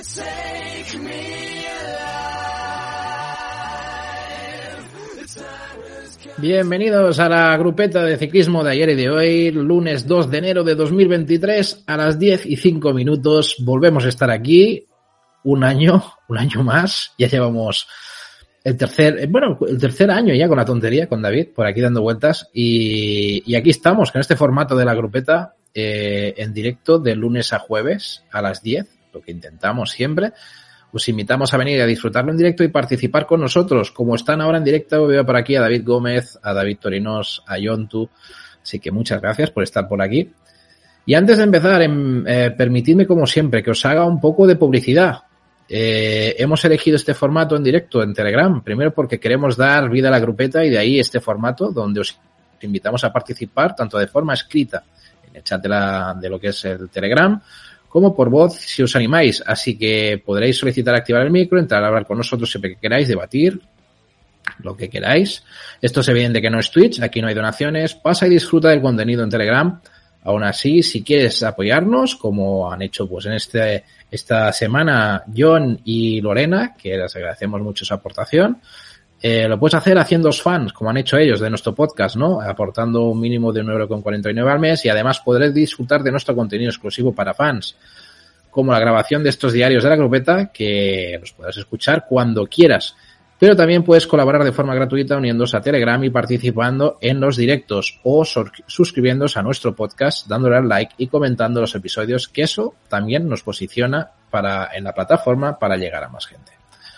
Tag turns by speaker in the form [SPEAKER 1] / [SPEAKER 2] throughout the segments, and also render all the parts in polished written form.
[SPEAKER 1] Bienvenidos a la grupeta de ciclismo de ayer y de hoy, lunes 2 de enero de 2023 a las 10:05. Volvemos a estar aquí un año más. Ya llevamos el tercer año ya con la tontería, con David, por aquí dando vueltas. Y aquí estamos con este formato de la grupeta en directo de lunes a jueves a las 10, lo que intentamos siempre. Os invitamos a venir a disfrutarlo en directo y participar con nosotros. Como están ahora en directo, veo por aquí a David Gómez, a David Torinos, a Yontu. Así que muchas gracias por estar por aquí. Y antes de empezar, permitidme, como siempre, que os haga un poco de publicidad. Hemos elegido este formato en directo en Telegram. Primero porque queremos dar vida a la grupeta y de ahí este formato donde os invitamos a participar tanto de forma escrita en el chat de lo que es el Telegram, como por voz si os animáis. Así que podréis solicitar activar el micro, entrar a hablar con nosotros siempre que queráis, debatir lo que queráis. Esto es evidente que no es Twitch, aquí no hay donaciones. Pasa y disfruta del contenido en Telegram. Aún así, si quieres apoyarnos, como han hecho pues en esta semana John y Lorena, que les agradecemos mucho su aportación, lo puedes hacer haciéndoos fans, como han hecho ellos de nuestro podcast, ¿no? Aportando un mínimo de 1,49 € al mes, y además podréis disfrutar de nuestro contenido exclusivo para fans, como la grabación de estos diarios de la grupeta, que los podrás escuchar cuando quieras. Pero también puedes colaborar de forma gratuita uniéndose a Telegram y participando en los directos, o suscribiéndose a nuestro podcast, dándole al like y comentando los episodios, que eso también nos posiciona en la plataforma para llegar a más gente.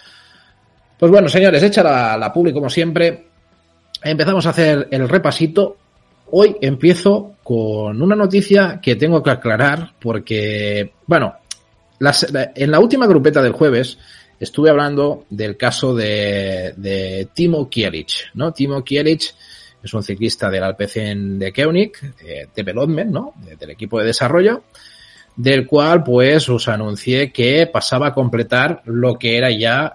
[SPEAKER 1] Pues bueno, señores, hecha la publi como siempre, empezamos a hacer el repasito. Hoy empiezo con una noticia que tengo que aclarar porque, bueno, en la última grupeta del jueves estuve hablando del caso de Timo Kielich, ¿no? Timo Kielich es un ciclista del Alpecin de Koenig, Development, ¿no? Del equipo de desarrollo, del cual pues os anuncié que pasaba a completar lo que era ya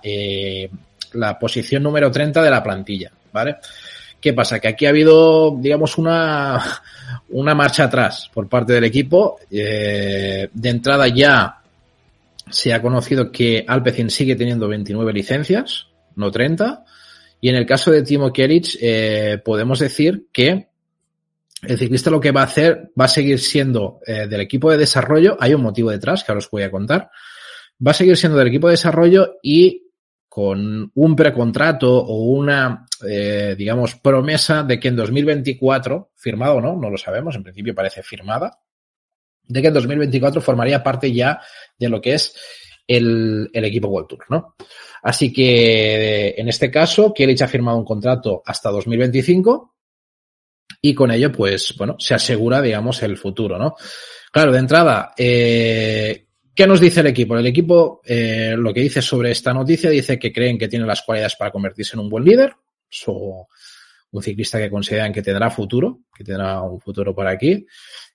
[SPEAKER 1] la posición número 30 de la plantilla, ¿vale? ¿Qué pasa? Que aquí ha habido, digamos, una marcha atrás por parte del equipo. De entrada ya se ha conocido que Alpecin sigue teniendo 29 licencias, no 30. Y en el caso de Timo Kielich, podemos decir que el ciclista lo que va a hacer va a seguir siendo del equipo de desarrollo. Hay un motivo detrás que ahora os voy a contar. Va a seguir siendo del equipo de desarrollo y con un precontrato o una, digamos, promesa de que en 2024, firmada o no lo sabemos, en principio parece firmada, de que en 2024 formaría parte ya de lo que es el equipo World Tour, ¿no? Así que, en este caso, Kielich ha firmado un contrato hasta 2025 y con ello, pues, bueno, se asegura, digamos, el futuro, ¿no? Claro, de entrada, ¿qué nos dice el equipo? El equipo, lo que dice sobre esta noticia, dice que creen que tiene las cualidades para convertirse en un buen líder, o un ciclista que consideran que tendrá futuro, que tendrá un futuro por aquí,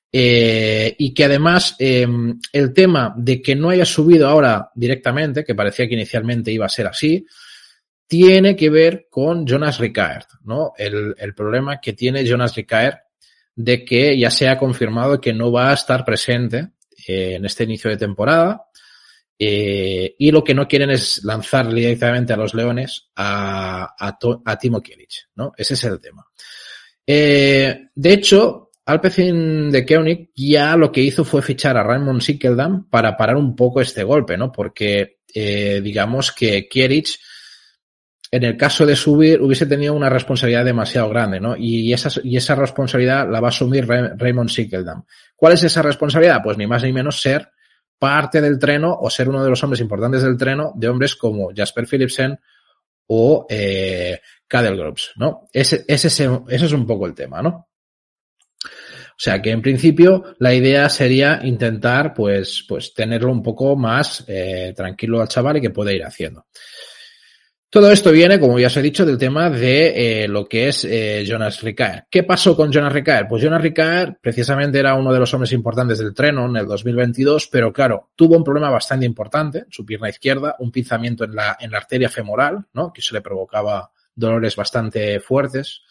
[SPEAKER 1] y que además el tema de que no haya subido ahora directamente, que parecía que inicialmente iba a ser así, tiene que ver con Jonas Rickaert, ¿no? El problema que tiene Jonas Rickaert de que ya se ha confirmado que no va a estar presente en este inicio de temporada, y lo que no quieren es lanzar directamente a los Leones a Timo Kielich, ¿no? Ese es el tema. De hecho, Alpecin de Koenig ya lo que hizo fue fichar a Raymond Sinkeldam para parar un poco este golpe, ¿no? Porque digamos que Kielich, en el caso de subir, hubiese tenido una responsabilidad demasiado grande, ¿no? Y esa responsabilidad la va a asumir Raymond Sinkeldam. ¿Cuál es esa responsabilidad? Pues ni más ni menos ser parte del treno o ser uno de los hombres importantes del treno de hombres como Jasper Philipsen o Cadel Groves, ¿no? Ese es un poco el tema, ¿no? O sea que en principio la idea sería intentar pues tenerlo un poco más tranquilo al chaval y que pueda ir haciendo. Todo esto viene, como ya os he dicho, del tema de lo que es Jonas Rickaert. ¿Qué pasó con Jonas Rickaert? Pues Jonas Rickaert precisamente era uno de los hombres importantes del Treno en el 2022, pero claro, tuvo un problema bastante importante en su pierna izquierda, un pinzamiento en la arteria femoral, ¿no? Que eso le provocaba dolores bastante fuertes.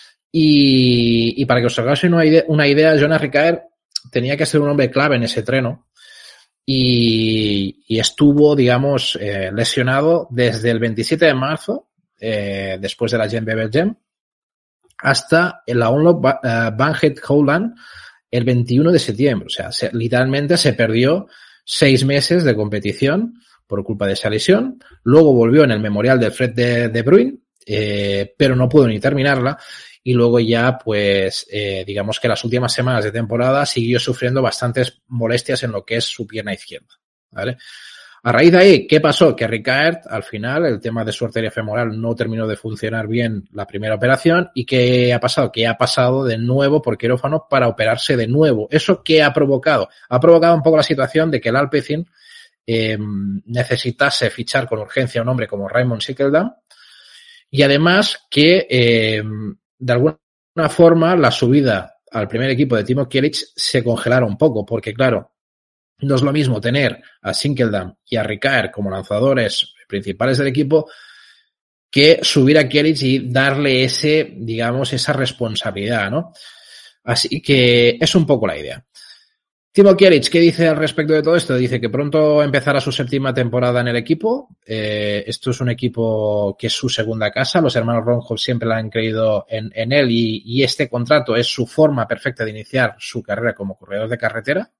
[SPEAKER 1] Y para que os hagáis una idea, Jonas Rickaert tenía que ser un hombre clave en ese Treno. y estuvo, digamos, lesionado desde el 27 de marzo, después de la Gent-Wevelgem, hasta la Omloop Van Het Holland el 21 de septiembre. O sea, literalmente se perdió 6 meses de competición por culpa de esa lesión. Luego volvió en el Memorial de Fred de Bruyne, pero no pudo ni terminarla. Y luego ya, pues, digamos que las últimas semanas de temporada siguió sufriendo bastantes molestias en lo que es su pierna izquierda, ¿vale? A raíz de ahí, ¿qué pasó? Que Rickaert, al final, el tema de su arteria femoral no terminó de funcionar bien la primera operación. ¿Y qué ha pasado? Que ha pasado de nuevo por quirófano para operarse de nuevo. ¿Eso qué ha provocado? Ha provocado un poco la situación de que el Alpecin necesitase fichar con urgencia a un hombre como Raymond Sinkeldam, y además que de alguna forma la subida al primer equipo de Timo Kielich se congelara un poco, porque claro, no es lo mismo tener a Sinkeldam y a Rickaert como lanzadores principales del equipo que subir a Kielich y darle esa responsabilidad, ¿no? Así que es un poco la idea. Timo Kielich, ¿qué dice al respecto de todo esto? Dice que pronto empezará su 7ª temporada en el equipo. Esto es un equipo que es su segunda casa. Los hermanos Ronhoff siempre le han creído en él y este contrato es su forma perfecta de iniciar su carrera como corredor de carretera.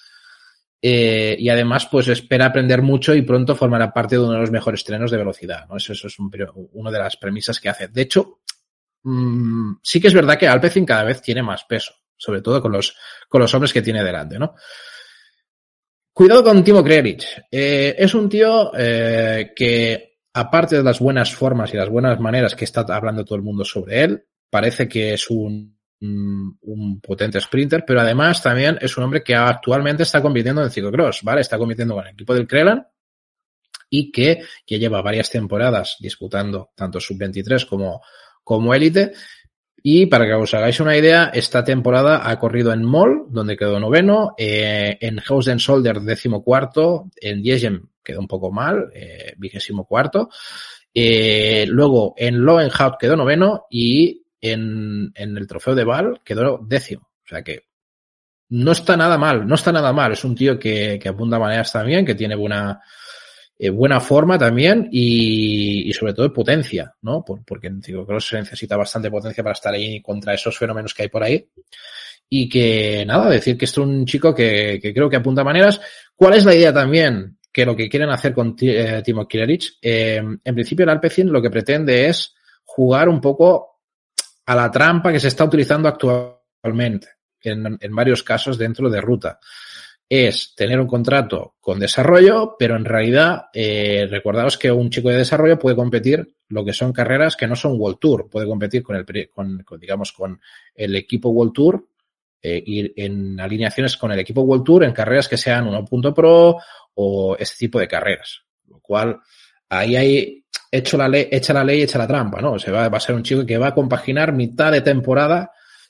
[SPEAKER 1] Y además, pues espera aprender mucho y pronto formará parte de uno de los mejores trenes de velocidad, ¿no? Eso es una de las premisas que hace. De hecho, sí que es verdad que Alpecin cada vez tiene más peso, sobre todo con los hombres que tiene delante, ¿no? Cuidado con Timo Kielich. Es un tío que, aparte de las buenas formas y las buenas maneras que está hablando todo el mundo sobre él, parece que es un potente sprinter, pero además también es un hombre que actualmente está compitiendo en ciclocross, ¿vale? Está compitiendo con el equipo del Crelan y que lleva varias temporadas disputando tanto sub-23 como élite. Y para que os hagáis una idea, esta temporada ha corrido en Mol, donde quedó 9º, en Hausen Solder 14º, en Diegem quedó un poco mal, 24º, luego en Loenhout quedó 9º y en el trofeo de Val quedó 10º. O sea que no está nada mal. Es un tío que apunta maneras también, que tiene buena forma también y sobre todo potencia, ¿no? Porque en ciclocross se necesita bastante potencia para estar ahí contra esos fenómenos que hay por ahí. Y que nada, decir que esto es un chico que creo que apunta maneras. ¿Cuál es la idea también? Que lo que quieren hacer con Timo Kielich, en principio el Alpecin lo que pretende es jugar un poco a la trampa que se está utilizando actualmente en varios casos dentro de ruta. Es tener un contrato con desarrollo, pero en realidad recordaos que un chico de desarrollo puede competir lo que son carreras que no son World Tour, puede competir con el equipo World Tour, ir en alineaciones con el equipo World Tour en carreras que sean 1.pro o este tipo de carreras, lo cual ahí hay hecha la ley, hecha la trampa, ¿no? Va a ser un chico que va a compaginar mitad de temporada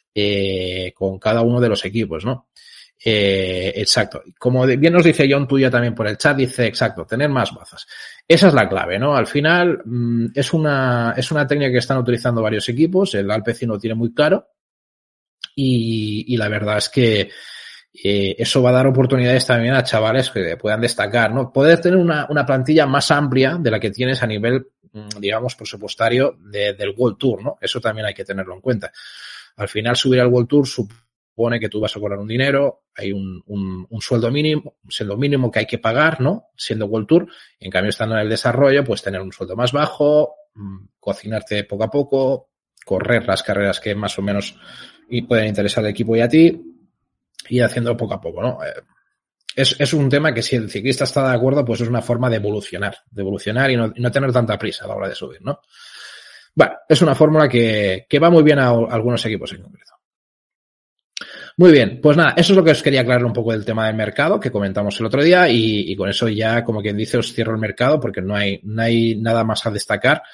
[SPEAKER 1] con cada uno de los equipos, ¿no? Exacto. Como bien nos dice John Tuya también por el chat, dice exacto, tener más bazas. Esa es la clave, ¿no? Al final es una técnica que están utilizando varios equipos, el Alpecin lo tiene muy claro y la verdad es que eso va a dar oportunidades también a chavales que puedan destacar, ¿no? Poder tener una plantilla más amplia de la que tienes a nivel, digamos, presupuestario del World Tour, ¿no? Eso también hay que tenerlo en cuenta. Al final subir al World Tour supone que tú vas a cobrar un dinero, hay un sueldo mínimo que hay que pagar, ¿no? Siendo World Tour. En cambio, estando en el desarrollo, pues tener un sueldo más bajo, cocinarte poco a poco, correr las carreras que más o menos pueden interesar al equipo y a ti, y haciendo poco a poco, ¿no? Es un tema que si el ciclista está de acuerdo, pues es una forma de evolucionar y no tener tanta prisa a la hora de subir, ¿no? Bueno, es una fórmula que va muy bien a algunos equipos en concreto. Muy bien, pues nada, eso es lo que os quería aclarar un poco del tema del mercado que comentamos el otro día y con eso ya, como quien dice, os cierro el mercado porque no hay nada más a destacar.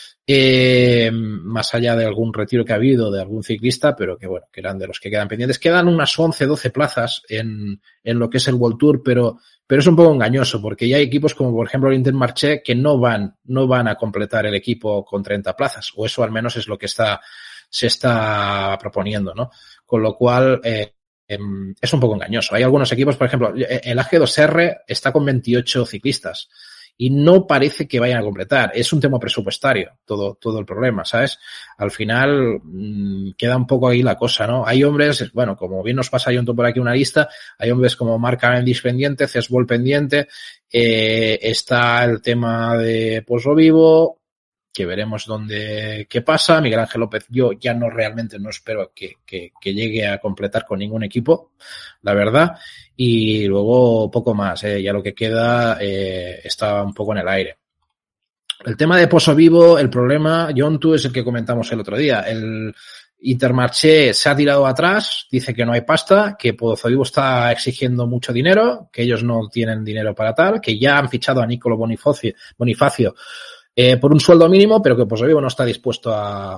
[SPEAKER 1] Más allá de algún retiro que ha habido de algún ciclista, pero que bueno, que eran de los que quedan pendientes. Quedan unas 11, 12 plazas en lo que es el World Tour, pero es un poco engañoso porque ya hay equipos como por ejemplo el Intermarché que no van a completar el equipo con 30 plazas, o eso al menos es lo que se está proponiendo, ¿no? Con lo cual, es un poco engañoso. Hay algunos equipos, por ejemplo, el AG2R está con 28 ciclistas y no parece que vayan a completar. Es un tema presupuestario, todo el problema, ¿sabes? Al final queda un poco ahí la cosa, ¿no? Hay hombres, bueno, como bien nos pasa, yo por aquí una lista, hay hombres como Mark Cavendish pendiente, Cesbol pendiente, está el tema de Pozo Vivo, que veremos qué pasa. Miguel Ángel López, yo ya realmente no espero que llegue a completar con ningún equipo, la verdad. Y luego poco más, ya lo que queda está un poco en el aire. El tema de Pozo Vivo, el problema, Jontu, es el que comentamos el otro día. El Intermarché se ha tirado atrás, dice que no hay pasta, que Pozo Vivo está exigiendo mucho dinero, que ellos no tienen dinero para tal, que ya han fichado a Nicolo Bonifacio por un sueldo mínimo, pero que Pozo Vivo no está dispuesto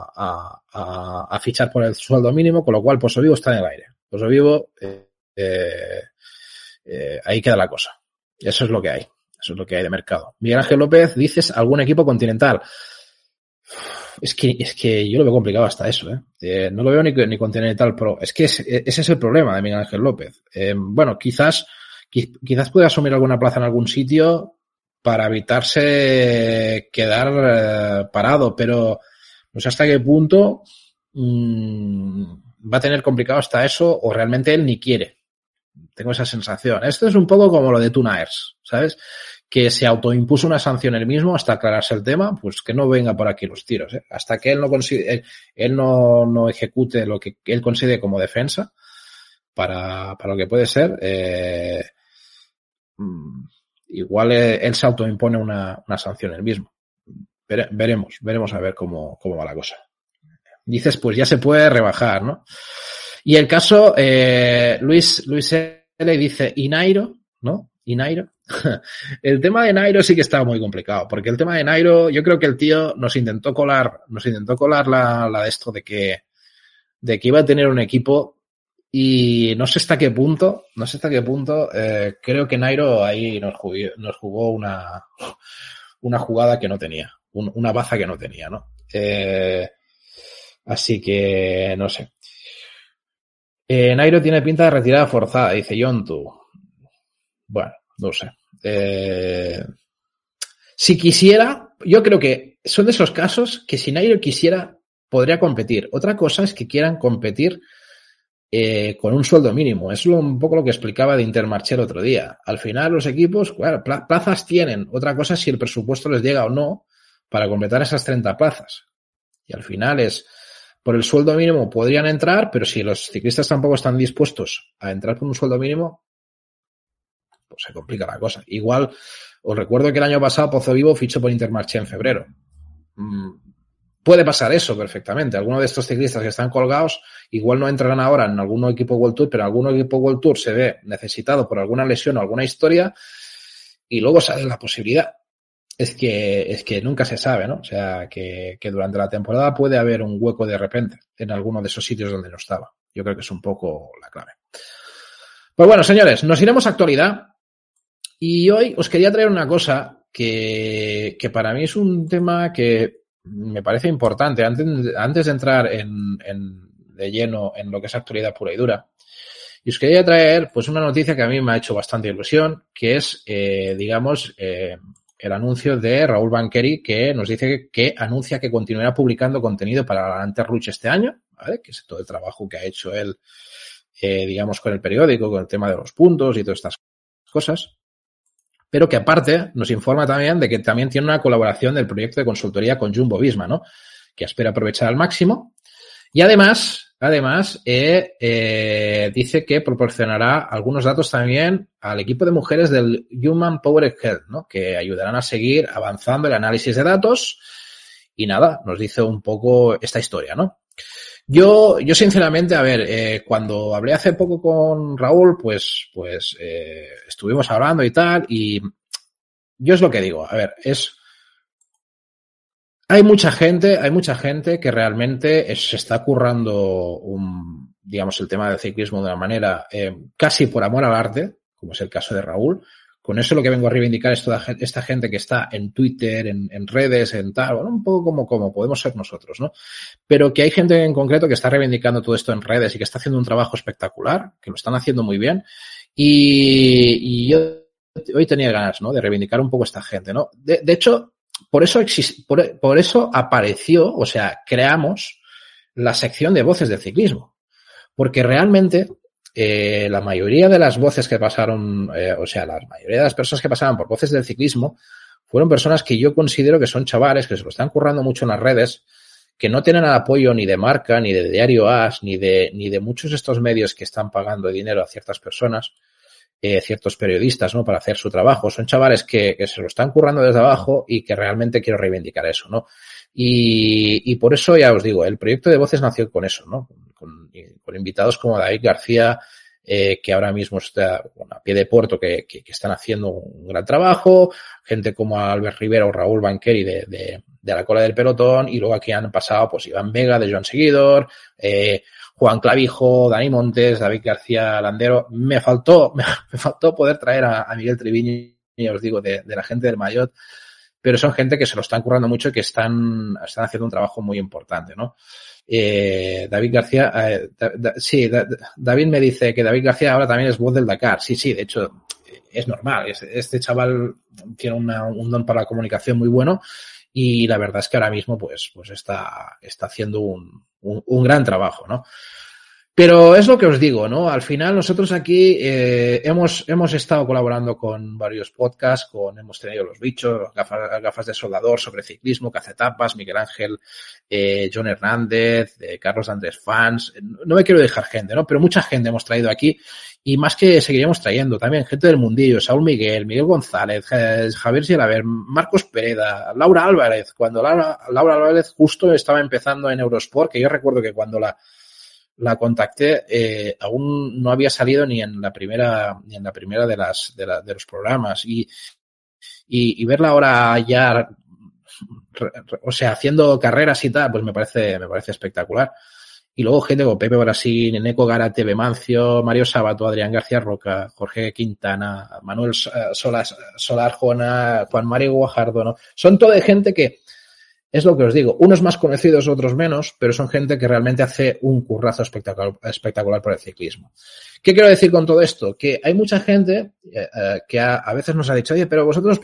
[SPEAKER 1] a fichar por el sueldo mínimo, con lo cual Pozo Vivo está en el aire. Pozo Vivo, ahí queda la cosa. Eso es lo que hay. Eso es lo que hay de mercado. Miguel Ángel López, dices algún equipo continental. Es que yo lo veo complicado hasta eso, no lo veo ni continental pro. Es que ese es el problema de Miguel Ángel López. Bueno, quizás pueda asumir alguna plaza en algún sitio para evitarse quedar parado, pero no sé hasta qué punto va a tener complicado hasta eso o realmente él ni quiere. Tengo esa sensación. Esto es un poco como lo de Tunaers, ¿sabes? Que se autoimpuso una sanción él mismo hasta aclararse el tema, pues que no venga por aquí los tiros, ¿eh? Hasta que él no ejecute lo que él considere como defensa para lo que puede ser, igual él se autoimpone una sanción él mismo. Veremos a ver cómo va la cosa. Dices, pues ya se puede rebajar, ¿no? Y el caso, Luis L. dice, ¿y Nairo? ¿No? ¿Y Nairo? El tema de Nairo sí que estaba muy complicado, porque el tema de Nairo, yo creo que el tío nos intentó colar la de esto de que iba a tener un equipo y no sé hasta qué punto, creo que Nairo ahí nos jugó una jugada que no tenía, una baza que no tenía, ¿no? Así que no sé. Nairo tiene pinta de retirada forzada, dice Yontu. Bueno, no sé. Si quisiera, yo creo que son de esos casos que si Nairo quisiera, podría competir. Otra cosa es que quieran competir con un sueldo mínimo. Es un poco lo que explicaba de Intermarché el otro día. Al final los equipos, claro, plazas tienen. Otra cosa es si el presupuesto les llega o no para completar esas 30 plazas. Y al final por el sueldo mínimo podrían entrar, pero si los ciclistas tampoco están dispuestos a entrar por un sueldo mínimo, pues se complica la cosa. Igual, os recuerdo que el año pasado Pozo Vivo fichó por Intermarché en febrero. Puede pasar eso perfectamente. Algunos de estos ciclistas que están colgados igual no entrarán ahora en algún equipo World Tour, pero algún equipo World Tour se ve necesitado por alguna lesión o alguna historia y luego sale la posibilidad. Es que nunca se sabe, ¿no? O sea, que durante la temporada puede haber un hueco de repente en alguno de esos sitios donde no estaba. Yo creo que es un poco la clave. Pues bueno, señores, nos iremos a actualidad y hoy os quería traer una cosa que para mí es un tema que me parece importante. Antes de entrar de lleno en lo que es actualidad pura y dura, y os quería traer pues una noticia que a mí me ha hecho bastante ilusión, que es, el anuncio de Raúl Banqueri, que nos dice que anuncia que continuará publicando contenido para la Anterruch este año, ¿vale? Que es todo el trabajo que ha hecho él, digamos, con el periódico, con el tema de los puntos y todas estas cosas. Pero que aparte nos informa también de que también tiene una colaboración del proyecto de consultoría con Jumbo Visma, ¿no? Que espera aprovechar al máximo. Y además, dice que proporcionará algunos datos también al equipo de mujeres del Human Powered Health, ¿no? Que ayudarán a seguir avanzando el análisis de datos. Y nada, nos dice un poco esta historia, ¿no? Yo sinceramente, a ver, cuando hablé hace poco con Raúl, pues estuvimos hablando y tal, y yo es lo que digo, a ver, hay mucha gente que realmente se está currando digamos, el tema del ciclismo de una manera casi por amor al arte, como es el caso de Raúl, Con eso lo que vengo a reivindicar es toda esta gente que está en Twitter, en redes, en tal, bueno, un poco como podemos ser nosotros, ¿no? Pero que hay gente en concreto que está reivindicando todo esto en redes y que está haciendo un trabajo espectacular, que lo están haciendo muy bien. Y yo hoy tenía ganas, ¿no? De reivindicar un poco esta gente, ¿no? De hecho, por eso apareció, o sea, creamos la sección de voces del ciclismo. Porque realmente la mayoría de las voces que pasaron, la mayoría de las personas que pasaban por voces del ciclismo fueron personas que yo considero que son chavales que se lo están currando mucho en las redes, que no tienen el apoyo ni de Marca, ni de Diario AS, ni de muchos de estos medios que están pagando dinero a ciertas personas, ciertos periodistas, ¿no? Para hacer su trabajo. Son chavales que se lo están currando desde abajo y que realmente quiero reivindicar eso, ¿no? Y por eso ya os digo, el proyecto de voces nació con eso, ¿no? Con invitados como David García, que ahora mismo está a pie de puerto, que están haciendo un gran trabajo, gente como Albert Rivera o Raúl Banqueri de la cola del pelotón, y luego aquí han pasado pues Iván Vega de Joan Seguidor, Juan Clavijo, Dani Montes, David García Landero. Me faltó poder traer a Miguel Triviño, ya os digo, de la gente del Maillot, pero son gente que se lo están currando mucho y que están haciendo un trabajo muy importante, ¿no? David García, David me dice que David García ahora también es voz del Dakar. Sí, de hecho, es normal. Este chaval tiene un don para la comunicación muy bueno y la verdad es que ahora mismo pues está haciendo un gran trabajo, ¿no? Pero es lo que os digo, ¿no? Al final nosotros aquí hemos estado colaborando con varios podcasts, hemos tenido Los Bichos, gafas de soldador sobre ciclismo, Cacetapas, Miguel Ángel, John Hernández, Carlos Andrés Fans. No me quiero dejar gente, ¿no? Pero mucha gente hemos traído aquí y más que seguiríamos trayendo también gente del mundillo, Saúl Miguel, Miguel González, Javier Gilaver, Marcos Pereda, Laura Álvarez, cuando Laura Álvarez justo estaba empezando en Eurosport, que yo recuerdo que cuando la contacté, aún no había salido ni en la primera de los programas y verla ahora ya, o sea, haciendo carreras y tal, pues me parece espectacular. Y luego gente como Pepe Brasil, Neco Garate, Bemancio, Mario Sabato, Adrián García Roca, Jorge Quintana, Manuel Solar Jona, Juan Mario Guajardo, ¿no? Son toda gente que, es lo que os digo, unos más conocidos, otros menos, pero son gente que realmente hace un currazo espectacular por el ciclismo. ¿Qué quiero decir con todo esto? Que hay mucha gente que a veces nos ha dicho, oye, pero vosotros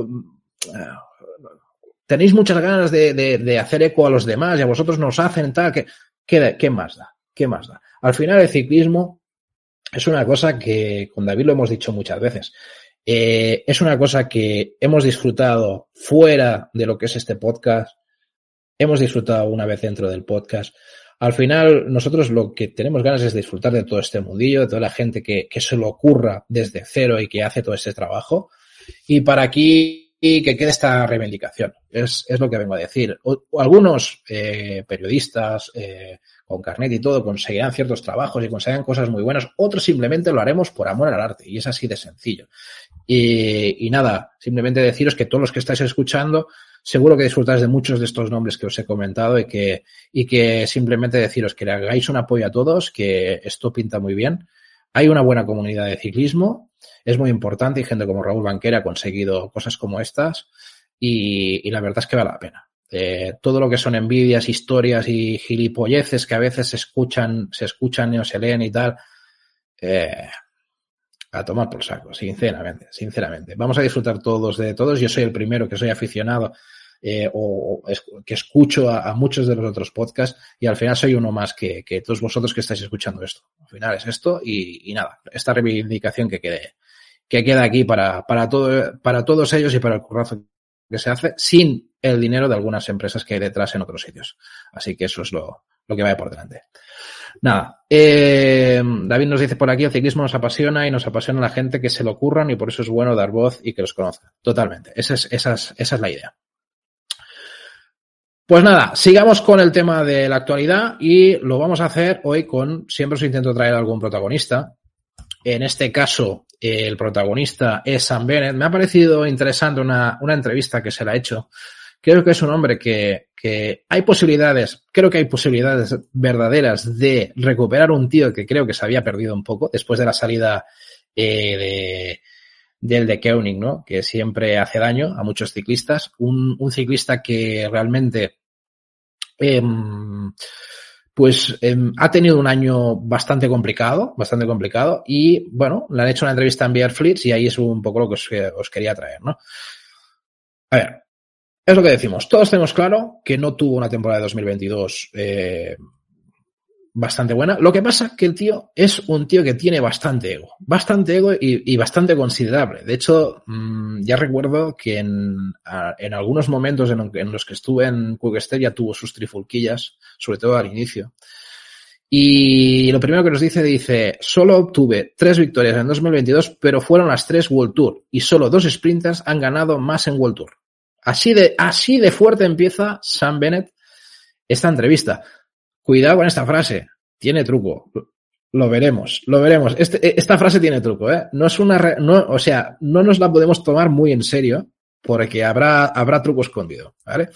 [SPEAKER 1] tenéis muchas ganas de hacer eco a los demás y a vosotros nos hacen tal, ¿qué más da? ¿Qué más da? Al final el ciclismo es una cosa que con David lo hemos dicho muchas veces. Es una cosa que hemos disfrutado fuera de lo que es este podcast, hemos disfrutado una vez dentro del podcast. Al final, nosotros lo que tenemos ganas es disfrutar de todo este mundillo, de toda la gente que se lo ocurra desde cero y que hace todo este trabajo. Y para aquí que quede esta reivindicación. Es lo que vengo a decir. Algunos periodistas con carnet y todo conseguirán ciertos trabajos y conseguirán cosas muy buenas. Otros simplemente lo haremos por amor al arte. Y es así de sencillo. Y nada, simplemente deciros que todos los que estáis escuchando, seguro que disfrutáis de muchos de estos nombres que os he comentado y que simplemente deciros que le hagáis un apoyo a todos, que esto pinta muy bien. Hay una buena comunidad de ciclismo, es muy importante y gente como Raúl Banquera ha conseguido cosas como estas y la verdad es que vale la pena. Todo lo que son envidias, historias y gilipolleces que a veces se escuchan y no se leen y tal, a tomar por saco, sinceramente. Vamos a disfrutar todos de todos. Yo soy el primero que soy aficionado que escucho a muchos de los otros podcasts y al final soy uno más que todos vosotros que estáis escuchando esto. Al final es esto y nada, esta reivindicación que queda aquí para todos ellos y para el currazo que se hace sin el dinero de algunas empresas que hay detrás en otros sitios. Así que eso es lo que vaya por delante. Nada, David nos dice por aquí, el ciclismo nos apasiona y nos apasiona la gente que se lo curran y por eso es bueno dar voz y que los conozcan. Totalmente, esa es la idea. Pues nada, sigamos con el tema de la actualidad y lo vamos a hacer hoy siempre os intento traer algún protagonista. En este caso, el protagonista es Sam Bennett. Me ha parecido interesante una entrevista que se le ha hecho. Creo que es un hombre que hay posibilidades, creo que hay posibilidades verdaderas de recuperar un tío que creo que se había perdido un poco después de la salida de del de Koenig, ¿no? Que siempre hace daño a muchos ciclistas. Un ciclista que realmente ha tenido un año bastante complicado y, bueno, le han hecho una entrevista en Bear Fleets y ahí es un poco lo que os quería traer, ¿no? A ver, es lo que decimos. Todos tenemos claro que no tuvo una temporada de 2022 bastante buena. Lo que pasa es que el tío es un tío que tiene bastante ego y bastante considerable. De hecho, ya recuerdo que en algunos momentos en los que estuve en Quick-Step ya tuvo sus trifulquillas, sobre todo al inicio. Y lo primero que nos dice, solo obtuve 3 victorias en 2022, pero fueron las 3 World Tour y solo 2 sprinters han ganado más en World Tour. Así de fuerte empieza Sam Bennett esta entrevista. Cuidado con esta frase, tiene truco. Lo veremos. Esta frase tiene truco, ¿eh? No es no nos la podemos tomar muy en serio porque habrá truco escondido, ¿vale?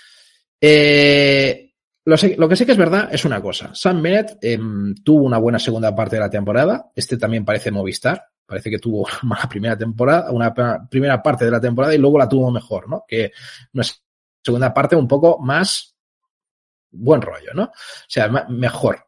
[SPEAKER 1] Lo que sí que es verdad es una cosa. Sam Bennett tuvo una buena segunda parte de la temporada. También parece Movistar. Parece que tuvo una primera parte de la temporada y luego la tuvo mejor, ¿no? Que una segunda parte un poco más buen rollo, ¿no? O sea, mejor,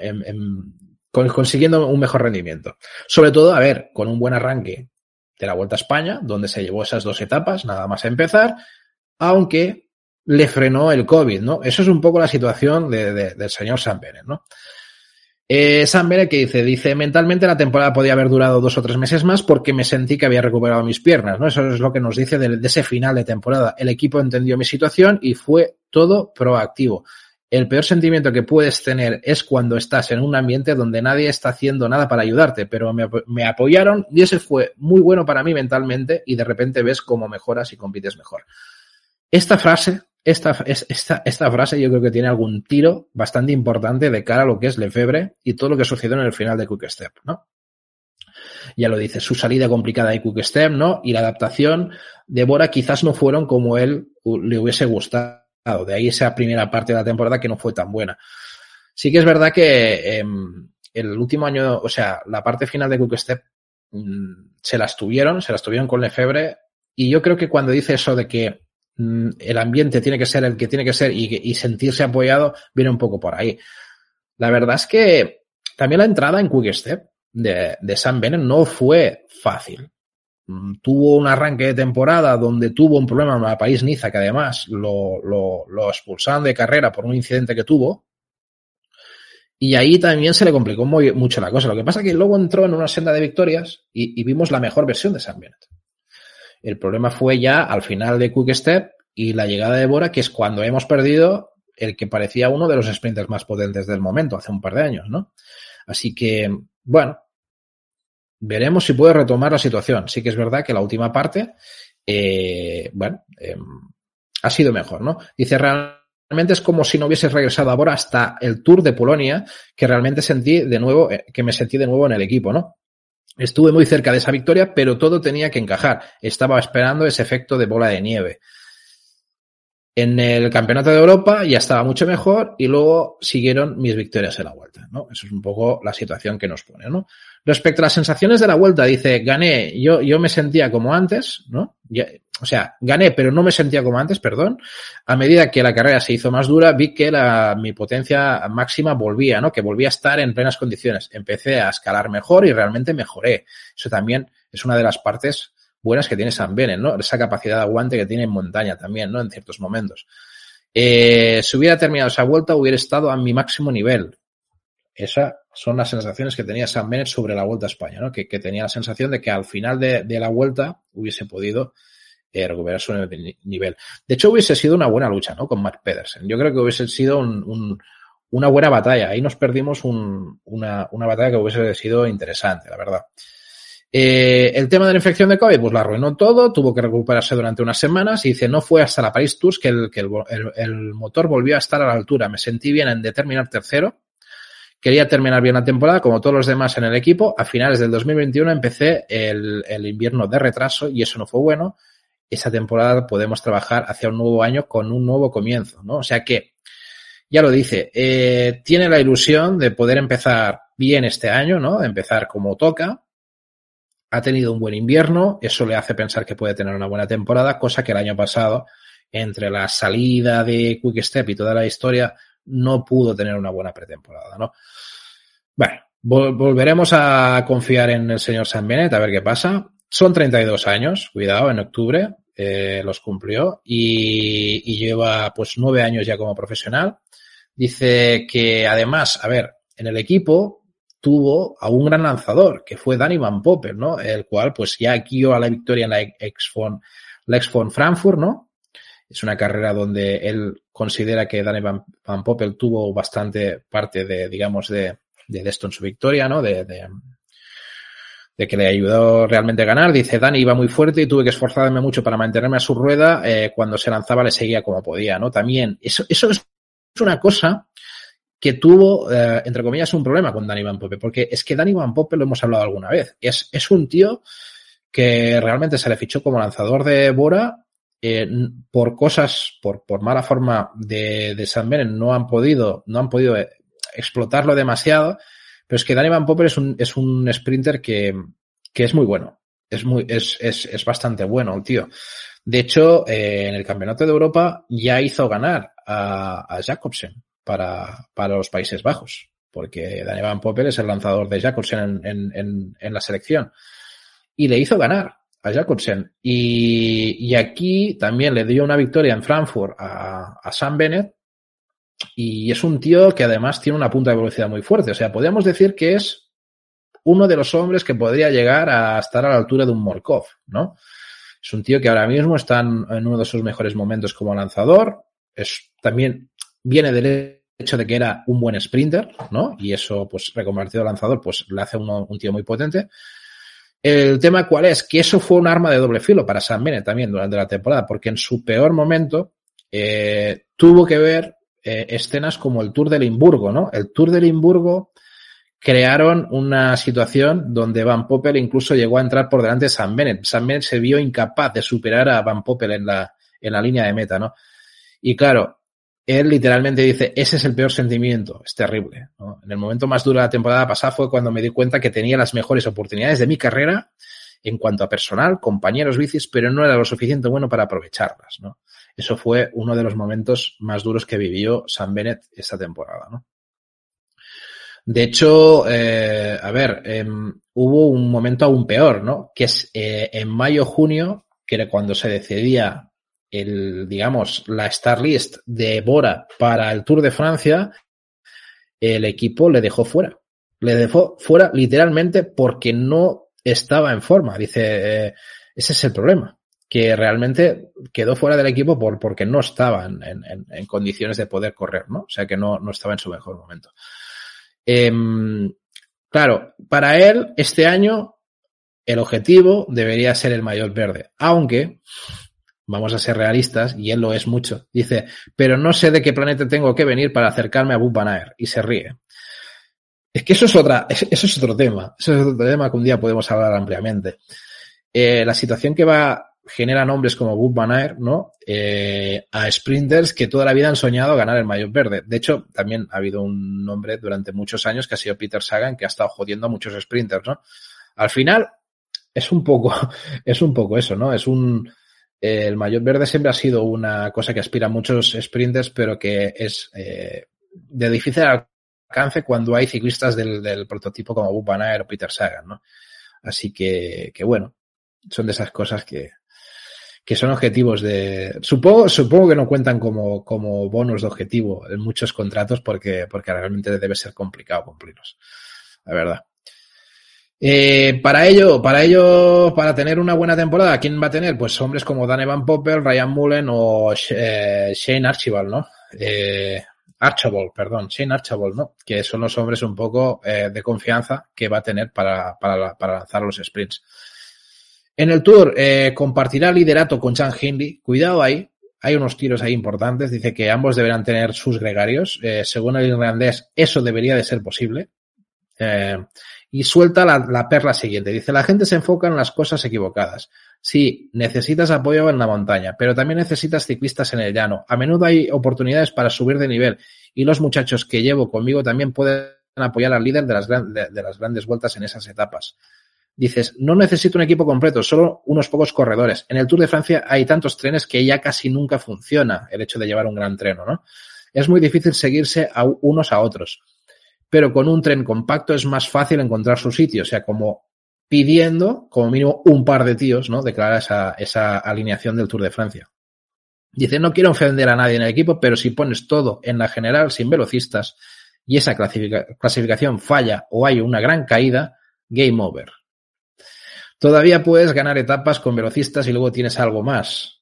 [SPEAKER 1] consiguiendo un mejor rendimiento. Sobre todo, a ver, con un buen arranque de la Vuelta a España, donde se llevó esas 2 etapas, nada más a empezar, aunque le frenó el COVID, ¿no? Eso es un poco la situación del señor Sam Bennett, ¿no? Sam Bennett que dice, mentalmente la temporada podía haber durado 2 o 3 meses más porque me sentí que había recuperado mis piernas, ¿no? Eso es lo que nos dice de ese final de temporada. El equipo entendió mi situación y fue todo proactivo. El peor sentimiento que puedes tener es cuando estás en un ambiente donde nadie está haciendo nada para ayudarte, pero me apoyaron y ese fue muy bueno para mí mentalmente y de repente ves cómo mejoras y compites mejor. Esta frase yo creo que tiene algún tiro bastante importante de cara a lo que es Lefebvre y todo lo que sucedió en el final de Quick-Step, ¿no? Ya lo dice, su salida complicada de Quick-Step, ¿no? Y la adaptación de Bora quizás no fueron como él le hubiese gustado. De ahí esa primera parte de la temporada que no fue tan buena. Sí que es verdad que el último año, o sea, la parte final de Quick-Step se las tuvieron con Lefebvre y yo creo que cuando dice eso de que el ambiente tiene que ser el que tiene que ser y sentirse apoyado, viene un poco por ahí. La verdad es que también la entrada en Quick-Step de Sam Bennett no fue fácil. Tuvo un arranque de temporada donde tuvo un problema en París-Niza, que además lo expulsaron de carrera por un incidente que tuvo, y ahí también se le complicó mucho la cosa. Lo que pasa es que luego entró en una senda de victorias y vimos la mejor versión de Sam Bennett. El problema fue ya al final de Quick-Step y la llegada de Bora, que es cuando hemos perdido el que parecía uno de los sprinters más potentes del momento, hace un par de años, ¿no? Así que, bueno, veremos si puede retomar la situación. Sí que es verdad que la última parte, ha sido mejor, ¿no? Dice, realmente es como si no hubiese regresado ahora hasta el Tour de Polonia, que realmente me sentí de nuevo en el equipo, ¿no? Estuve muy cerca de esa victoria, pero todo tenía que encajar. Estaba esperando ese efecto de bola de nieve. En el Campeonato de Europa ya estaba mucho mejor y luego siguieron mis victorias en la Vuelta, ¿no? Eso es un poco la situación que nos pone, ¿no? Respecto a las sensaciones de la Vuelta, dice, gané, yo me sentía como antes, ¿no? Gané, pero no me sentía como antes, perdón. A medida que la carrera se hizo más dura, vi que mi potencia máxima volvía, ¿no? Que volvía a estar en plenas condiciones. Empecé a escalar mejor y realmente mejoré. Eso también es una de las partes buenas que tiene Sam Bennett, ¿no? Esa capacidad de aguante que tiene en montaña también, ¿no? En ciertos momentos. Si hubiera terminado esa Vuelta, hubiera estado a mi máximo nivel. Esas son las sensaciones que tenía Sam Bennett sobre la Vuelta a España, ¿no? Que tenía la sensación de que al final de la Vuelta hubiese podido recuperar su nivel. De hecho, hubiese sido una buena lucha, ¿no? Con Mark Pedersen. Yo creo que hubiese sido una buena batalla. Ahí nos perdimos una batalla que hubiese sido interesante, la verdad. El tema de la infección de COVID, pues la arruinó todo, tuvo que recuperarse durante unas semanas y dice, no fue hasta la Paris Tours que el motor volvió a estar a la altura. Me sentí bien en terminar tercero. Quería terminar bien la temporada, como todos los demás en el equipo. A finales del 2021 empecé el invierno de retraso y eso no fue bueno. Esa temporada podemos trabajar hacia un nuevo año con un nuevo comienzo, ¿no? O sea que, ya lo dice, tiene la ilusión de poder empezar bien este año, ¿no? Empezar como toca. ha tenido un buen invierno, eso le hace pensar que puede tener una buena temporada, cosa que el año pasado, entre la salida de Quick-Step y toda la historia, no pudo tener una buena pretemporada, ¿no? Bueno, volveremos a confiar en el señor Sam Bennett a ver qué pasa. Son 32 años, cuidado, en octubre los cumplió y lleva pues 9 años ya como profesional. Dice que además, a ver, en el equipo tuvo a un gran lanzador que fue Danny Van Poppel, ¿no? El cual pues ya guió a la victoria en la X-Fon Frankfurt, ¿no? Es una carrera donde él considera que Danny Van Poppel tuvo bastante parte de, digamos, de esto en su victoria, ¿no? De que le ayudó realmente a ganar. Dice, Dani iba muy fuerte y tuve que esforzarme mucho para mantenerme a su rueda. Cuando se lanzaba le seguía como podía, ¿no? También, eso es una cosa que tuvo, entre comillas, un problema con Danny Van Poppel, porque es que Danny Van Poppel, lo hemos hablado alguna vez, es un tío que realmente se le fichó como lanzador de Bora, por cosas, por mala forma de Sam Bennett, no han podido explotarlo demasiado. Pero es que Danny Van Poppel es un sprinter que es muy bueno. Es bastante bueno el tío. De hecho, en el Campeonato de Europa ya hizo ganar a Jacobsen para los Países Bajos. Porque Danny Van Poppel es el lanzador de Jacobsen en la selección. Y le hizo ganar a Jacobsen. Y aquí también le dio una victoria en Frankfurt a Sam Bennett. Y es un tío que además tiene una punta de velocidad muy fuerte. O sea, podríamos decir que es uno de los hombres que podría llegar a estar a la altura de un Morkov, ¿no? Es un tío que ahora mismo está en uno de sus mejores momentos como lanzador. También viene del hecho de que era un buen sprinter, ¿no? Y eso, pues, reconvertido a lanzador, pues, le hace un tío muy potente. El tema cuál es, que eso fue un arma de doble filo para Sam Bennett también durante la temporada, porque en su peor momento tuvo que ver escenas como el Tour de Limburgo, ¿no? El Tour de Limburgo crearon una situación donde Van Poppel incluso llegó a entrar por delante de Sam Bennett. Sam Bennett se vio incapaz de superar a Van Poppel en la línea de meta, ¿no? Y claro, él literalmente dice, ese es el peor sentimiento, es terrible, ¿no? En el momento más duro de la temporada pasada fue cuando me di cuenta que tenía las mejores oportunidades de mi carrera en cuanto a personal, compañeros, bicis, pero no era lo suficiente bueno para aprovecharlas, ¿no? Eso fue uno de los momentos más duros que vivió Sam Bennett esta temporada, ¿no? De hecho, hubo un momento aún peor, ¿no? Que es en mayo-junio, que era cuando se decidía la Star List de Bora para el Tour de Francia, el equipo le dejó fuera. Le dejó fuera literalmente porque no estaba en forma. Dice, ese es el problema, que realmente quedó fuera del equipo porque no estaba en condiciones de poder correr, ¿no? O sea que no estaba en su mejor momento. Claro, para él este año el objetivo debería ser el maillot verde, aunque vamos a ser realistas, y él lo es mucho. Dice, pero no sé de qué planeta tengo que venir para acercarme a Wout van Aert, y se ríe. Es que eso es otro tema. Eso es otro tema que un día podemos hablar ampliamente. La situación que genera nombres como Wout van Aert, ¿no? A sprinters que toda la vida han soñado ganar el maillot verde. De hecho, también ha habido un nombre durante muchos años que ha sido Peter Sagan, que ha estado jodiendo a muchos sprinters, ¿no? Al final, es un poco eso, ¿no? El maillot verde siempre ha sido una cosa que aspira a muchos sprinters, pero que es de difícil alcance cuando hay ciclistas del prototipo como Wout van Aert o Peter Sagan, ¿no? Así que bueno, son de esas cosas que son objetivos supongo que no cuentan como bonus de objetivo en muchos contratos porque realmente debe ser complicado cumplirlos, la verdad. Para tener una buena temporada, ¿quién va a tener? Pues hombres como Danny Van Poppel, Ryan Mullen o Shane Archibald, ¿no? Shane Archibald, ¿no? Que son los hombres un poco de confianza que va a tener para lanzar los sprints. En el Tour compartirá liderato con Chad Hindley. Cuidado ahí, hay unos tiros ahí importantes. Dice que ambos deberán tener sus gregarios. Según el irlandés, eso debería de ser posible. Y suelta la perla siguiente. Dice, la gente se enfoca en las cosas equivocadas. Sí, necesitas apoyo en la montaña, pero también necesitas ciclistas en el llano. A menudo hay oportunidades para subir de nivel y los muchachos que llevo conmigo también pueden apoyar al líder de las grandes vueltas en esas etapas. Dices, no necesito un equipo completo, solo unos pocos corredores. En el Tour de Francia hay tantos trenes que ya casi nunca funciona el hecho de llevar un gran tren, ¿no? Es muy difícil seguirse a unos a otros. Pero con un tren compacto es más fácil encontrar su sitio. O sea, como pidiendo, como mínimo, un par de tíos, ¿no? Declara esa alineación del Tour de Francia. Dice, no quiero ofender a nadie en el equipo, pero si pones todo en la general sin velocistas y esa clasificación falla o hay una gran caída, game over. Todavía puedes ganar etapas con velocistas y luego tienes algo más.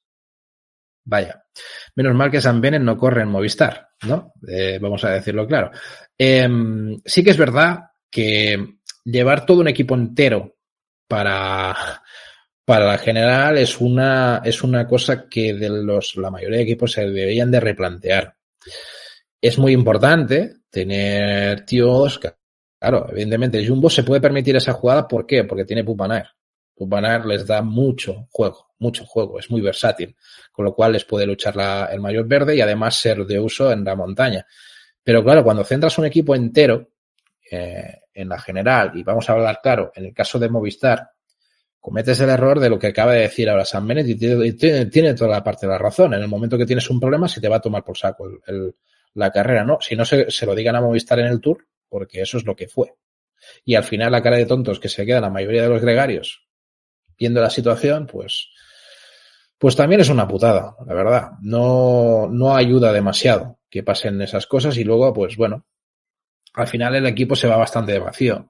[SPEAKER 1] Vaya. Menos mal que Sam Bennett no corre en Movistar, ¿no? Vamos a decirlo claro. Sí que es verdad que llevar todo un equipo entero para la general es una cosa que la mayoría de equipos se deberían de replantear. Es muy importante tener tíos que, claro, evidentemente Jumbo se puede permitir esa jugada. ¿Por qué? Porque tiene Wout van Aert. Wout van Aert les da mucho juego, es muy versátil, con lo cual les puede luchar el maillot verde y además ser de uso en la montaña. Pero claro, cuando centras un equipo entero en la general, y vamos a hablar claro, en el caso de Movistar, cometes el error de lo que acaba de decir ahora Sam Bennett y tiene toda la parte de la razón. En el momento que tienes un problema se te va a tomar por saco la carrera, ¿no? Si no se lo digan a Movistar en el Tour, porque eso es lo que fue. Y al final la cara de tontos que se queda la mayoría de los gregarios viendo la situación, pues también es una putada, la verdad. No ayuda demasiado que pasen esas cosas y luego, pues bueno, al final el equipo se va bastante de vacío.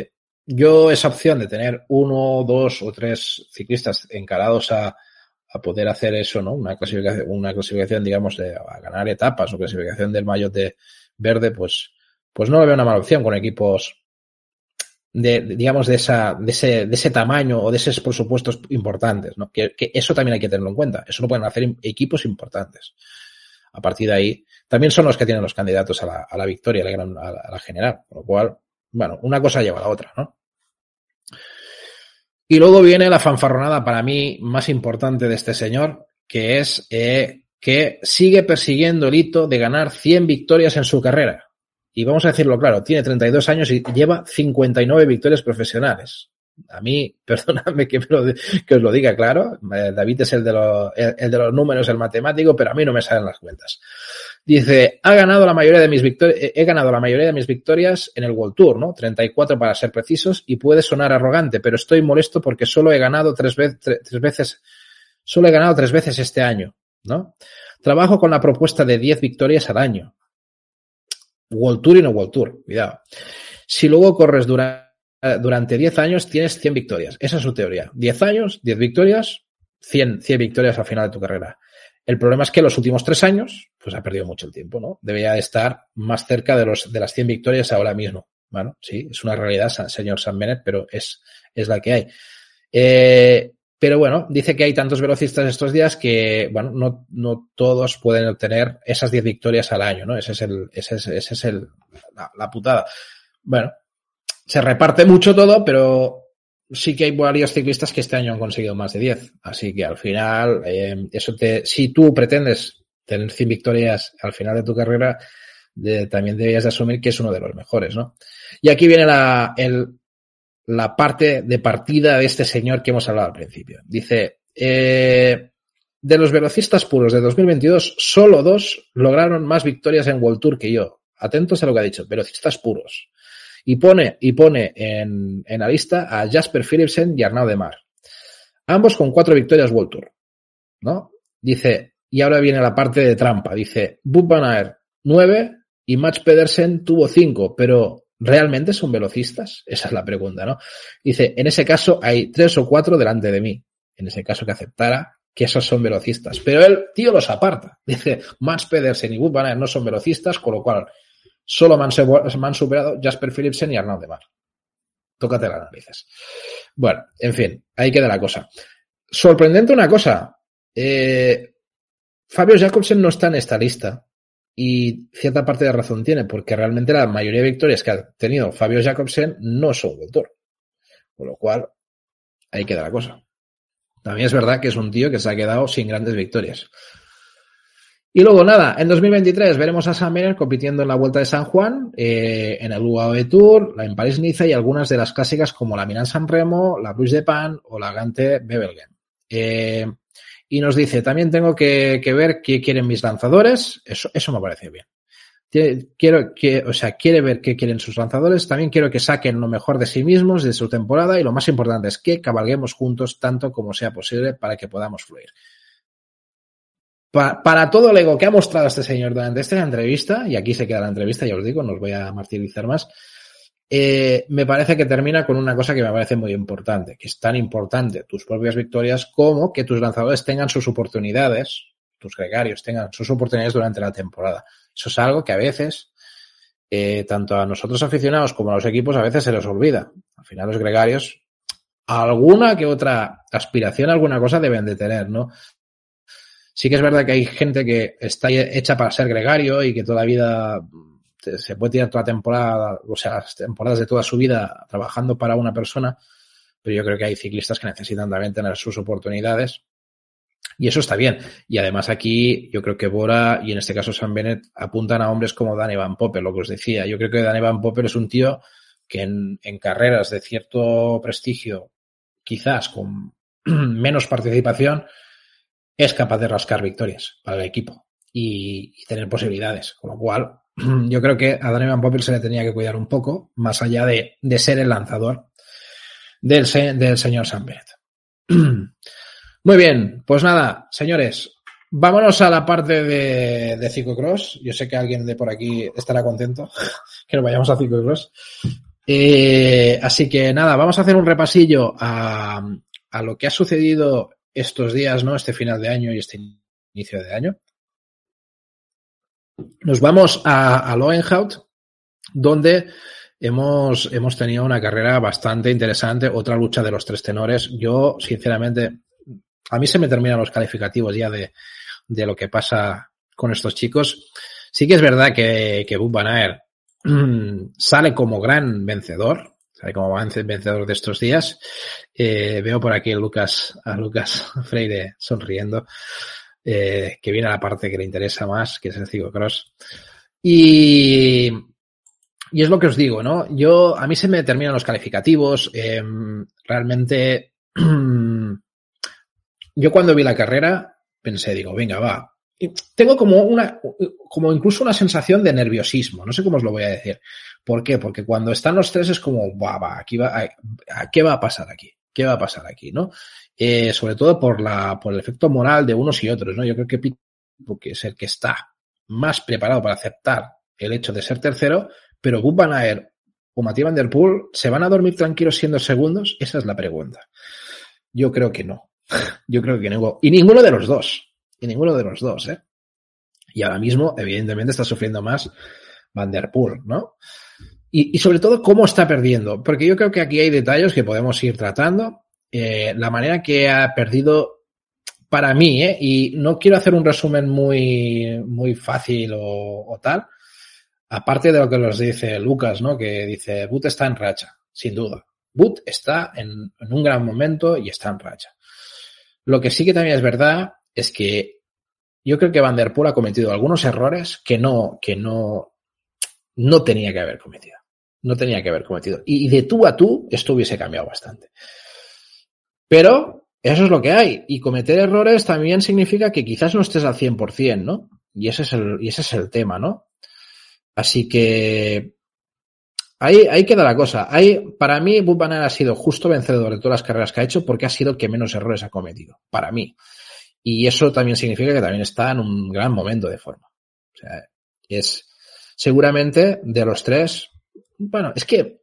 [SPEAKER 1] Yo esa opción de tener 1, 2 o 3 ciclistas encarados a poder hacer eso, ¿no? Una clasificación, digamos, a ganar etapas o clasificación del maillot de verde, pues no lo veo una mala opción con equipos digamos, de ese tamaño o de esos presupuestos importantes, ¿no? Que eso también hay que tenerlo en cuenta. Eso lo pueden hacer equipos importantes. A partir de ahí, también son los que tienen los candidatos a la victoria, a la general. Con lo cual, bueno, una cosa lleva a la otra, ¿no? Y luego viene la fanfarronada para mí más importante de este señor, que es que sigue persiguiendo el hito de ganar 100 victorias en su carrera. Y vamos a decirlo claro, tiene 32 años y lleva 59 victorias profesionales. A mí, perdonadme que os lo diga claro, David es el de los números, el matemático, pero a mí no me salen las cuentas. Dice, he ganado la mayoría de mis victorias en el World Tour, ¿no? 34 para ser precisos, y puede sonar arrogante, pero estoy molesto porque solo he ganado tres veces este año, ¿no? Trabajo con la propuesta de 10 victorias al año. World Tour y no World Tour, cuidado. Si luego corres durante 10 años, tienes 100 victorias. Esa es su teoría. 10 años, 10 victorias, 100 victorias al final de tu carrera. El problema es que los últimos 3 años, pues ha perdido mucho el tiempo, ¿no? Debería estar más cerca de las 100 victorias ahora mismo. Bueno, sí, es una realidad, señor Sam Bennett, pero es la que hay. Pero bueno, dice que hay tantos velocistas estos días que, bueno, no todos pueden obtener esas 10 victorias al año, ¿no? Ese es la putada. Bueno, se reparte mucho todo, pero sí que hay varios ciclistas que este año han conseguido más de 10. Así que al final, si tú pretendes tener 100 victorias al final de tu carrera, también deberías de asumir que es uno de los mejores, ¿no? Y aquí viene la parte de partida de este señor que hemos hablado al principio. Dice, de los velocistas puros de 2022, solo 2 lograron más victorias en World Tour que yo. Atentos a lo que ha dicho, velocistas puros. Y pone en la lista a Jasper Philipsen y Arnaud Démare. Ambos con 4 victorias World Tour, ¿no? Dice, y ahora viene la parte de trampa. Dice, Wout van Aert 9 y Mats Pedersen tuvo 5, pero ¿realmente son velocistas? Esa es la pregunta, ¿no? Dice, en ese caso hay 3 o 4 delante de mí. En ese caso que aceptara que esos son velocistas. Pero el tío los aparta. Dice, Mats Pedersen y Wout van Aert no son velocistas, con lo cual solo me han superado Jasper Philipsen y Arnaud Démare. Tócate las narices. Bueno, en fin, ahí queda la cosa. Sorprendente una cosa. Fabio Jacobsen no está en esta lista. Y cierta parte de razón tiene, porque realmente la mayoría de victorias que ha tenido Fabio Jacobsen no son World Tour. Con lo cual, ahí queda la cosa. También es verdad que es un tío que se ha quedado sin grandes victorias. Y luego nada, en 2023 veremos a Sam Bennett compitiendo en la Vuelta de San Juan, en el UAE Tour, la en París-Niza y algunas de las clásicas como la Milán-San Remo, la Bruges de Pan o la Gante-Wevelgem. Y nos dice, también tengo que ver qué quieren mis lanzadores, eso me parece bien. Quiere ver qué quieren sus lanzadores, también quiero que saquen lo mejor de sí mismos, de su temporada, y lo más importante es que cabalguemos juntos tanto como sea posible para que podamos fluir. Para todo el ego que ha mostrado este señor durante esta entrevista, y aquí se queda la entrevista, ya os digo, no os voy a martirizar más, me parece que termina con una cosa que me parece muy importante, que es tan importante tus propias victorias como que tus lanzadores tengan sus oportunidades, tus gregarios tengan sus oportunidades durante la temporada. Eso es algo que a veces, tanto a nosotros aficionados como a los equipos, a veces se les olvida. Al final los gregarios, alguna que otra aspiración, alguna cosa deben de tener, ¿no? Sí que es verdad que hay gente que está hecha para ser gregario y que toda la vida se puede tirar toda la temporada, o sea, las temporadas de toda su vida trabajando para una persona, pero yo creo que hay ciclistas que necesitan también tener sus oportunidades y eso está bien. Y además aquí yo creo que Bora y en este caso Sam Bennett apuntan a hombres como Danny Van Poppel, lo que os decía. Yo creo que Danny Van Poppel es un tío que en carreras de cierto prestigio, quizás con menos participación, es capaz de rascar victorias para el equipo y tener posibilidades. Con lo cual, yo creo que a Danny Van Poppel se le tenía que cuidar un poco, más allá de ser el lanzador del señor Sam Bennett. Muy bien, pues nada, señores, vámonos a la parte de ciclocross. Yo sé que alguien de por aquí estará contento que nos vayamos a ciclocross. Así que nada, vamos a hacer un repasillo a lo que ha sucedido estos días, ¿no? Este final de año y este inicio de año. Nos vamos a Loenhout, donde hemos tenido una carrera bastante interesante, otra lucha de los tres tenores. Yo, sinceramente, a mí se me terminan los calificativos ya de lo que pasa con estos chicos. Sí que es verdad que Wout van Aert sale como gran vencedor, de estos días. Veo por aquí a Lucas Freire sonriendo, que viene a la parte que le interesa más, que es el ciclocross. Y es lo que os digo, ¿no? A mí se me terminan los calificativos. Realmente, yo cuando vi la carrera pensé, digo, venga, va. Y tengo como incluso una sensación de nerviosismo, no sé cómo os lo voy a decir. ¿Por qué? Porque cuando están los tres es como, ¿qué va a pasar aquí? ¿Qué va a pasar aquí, no? Sobre todo por el efecto moral de unos y otros, ¿no? Yo creo que Pitcock es el que está más preparado para aceptar el hecho de ser tercero, pero Wout van Aert o Mathieu van der Poel, ¿se van a dormir tranquilos siendo segundos? Esa es la pregunta. Yo creo que no. Yo creo que no. Y ninguno de los dos. ¿eh? Y ahora mismo, evidentemente, está sufriendo más Van der Poel, ¿no? Y sobre todo, cómo está perdiendo. Porque yo creo que aquí hay detalles que podemos ir tratando. La manera que ha perdido, para mí, y no quiero hacer un resumen muy, muy fácil o tal, aparte de lo que nos dice Lucas, ¿no? Que dice, Wout está en racha, sin duda. Wout está en un gran momento y está en racha. Lo que sí que también es verdad es que yo creo que Van der Poel ha cometido algunos errores que no tenía que haber cometido. No tenía que haber cometido. Y de tú a tú, esto hubiese cambiado bastante. Pero eso es lo que hay. Y cometer errores también significa que quizás no estés al 100%, ¿no? Y ese es el tema, ¿no? Así que ahí queda la cosa. Para mí, Wout van Aert ha sido justo vencedor de todas las carreras que ha hecho porque ha sido el que menos errores ha cometido. Para mí. Y eso también significa que también está en un gran momento de forma. O sea, es seguramente de los tres. Bueno, es que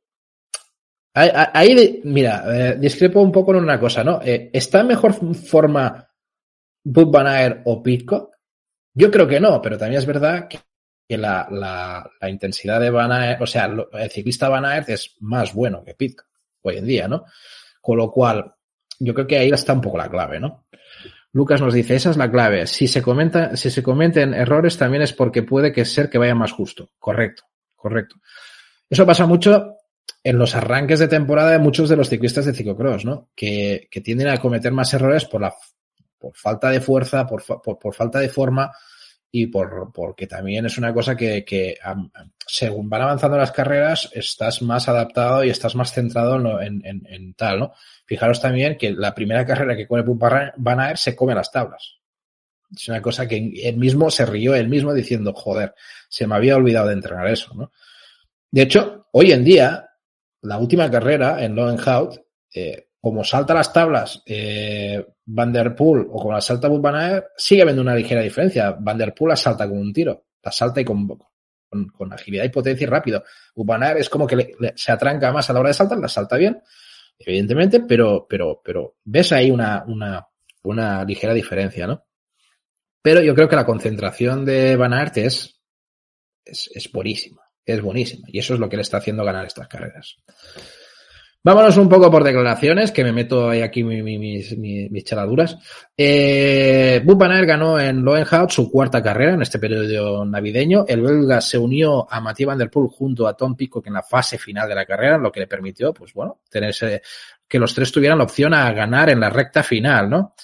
[SPEAKER 1] mira, discrepo un poco en una cosa, ¿no? ¿Está en mejor forma Wout van Aert o Pitcock? Yo creo que no, pero también es verdad que la intensidad de Van Aert, o sea, el ciclista Van Aert es más bueno que Pitcock hoy en día, ¿no? Con lo cual, yo creo que ahí está un poco la clave, ¿no? Lucas nos dice, esa es la clave. Si se cometen errores también es porque puede ser que vaya más justo. Correcto. Eso pasa mucho en los arranques de temporada de muchos de los ciclistas de ciclocross, ¿no? Que tienden a cometer más errores por falta de fuerza, por falta de forma, y porque también es una cosa que según van avanzando las carreras estás más adaptado y estás más centrado en tal, ¿no? Fijaros también que la primera carrera que corre Van Aert se come las tablas. Es una cosa que él mismo se rió él mismo diciendo, joder, se me había olvidado de entrenar eso, ¿no? De hecho, hoy en día, la última carrera en Loenhout, como salta las tablas Van der Poel o como las salta Wout van Aert, sigue habiendo una ligera diferencia. Van der Poel las salta con un tiro, las salta y con agilidad y potencia y rápido. Wout van Aert es como que se atranca más a la hora de saltar, las salta bien, evidentemente, pero ves ahí una ligera diferencia, ¿no? Pero yo creo que la concentración de Van Aert es buenísima. Es buenísima. Y eso es lo que le está haciendo ganar estas carreras. Vámonos un poco por declaraciones, que me meto ahí aquí mis chaladuras. Wout van Aert ganó en Loenhout su cuarta carrera en este periodo navideño. El belga se unió a Mathieu Van der Poel junto a Tom Pidcock en la fase final de la carrera, lo que le permitió, pues bueno, que los tres tuvieran la opción a ganar en la recta final, ¿no?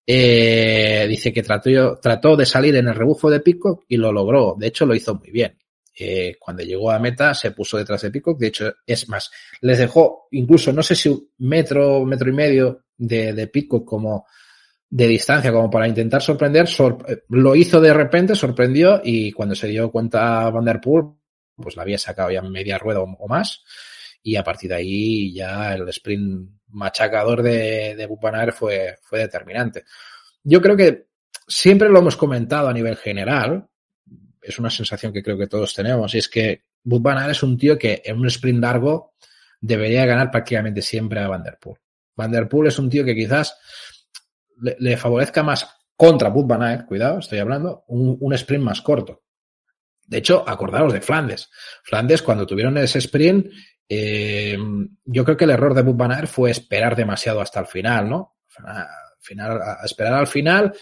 [SPEAKER 1] Dice que trató de salir en el rebufo de Pidcock y lo logró. De hecho, lo hizo muy bien. Cuando llegó a meta se puso detrás de Pidcock. De hecho, es más, les dejó incluso, no sé si un metro y medio de Pidcock como de distancia, como para intentar sorprender. Lo hizo de repente, sorprendió, y cuando se dio cuenta Van der Poel, pues la había sacado ya media rueda o más, y a partir de ahí ya el sprint machacador de Wout van Aert fue determinante. Yo creo que siempre lo hemos comentado a nivel general, es una sensación que creo que todos tenemos, y es que Wout van Aert es un tío que en un sprint largo debería ganar prácticamente siempre a Van der Poel. Van der Poel es un tío que quizás le favorezca más contra Wout van Aert, cuidado, estoy hablando, un sprint más corto. De hecho, acordaros de Flandes. Flandes, cuando tuvieron ese sprint, yo creo que el error de Wout van Aert fue esperar demasiado hasta el final, ¿no? Esperar al final,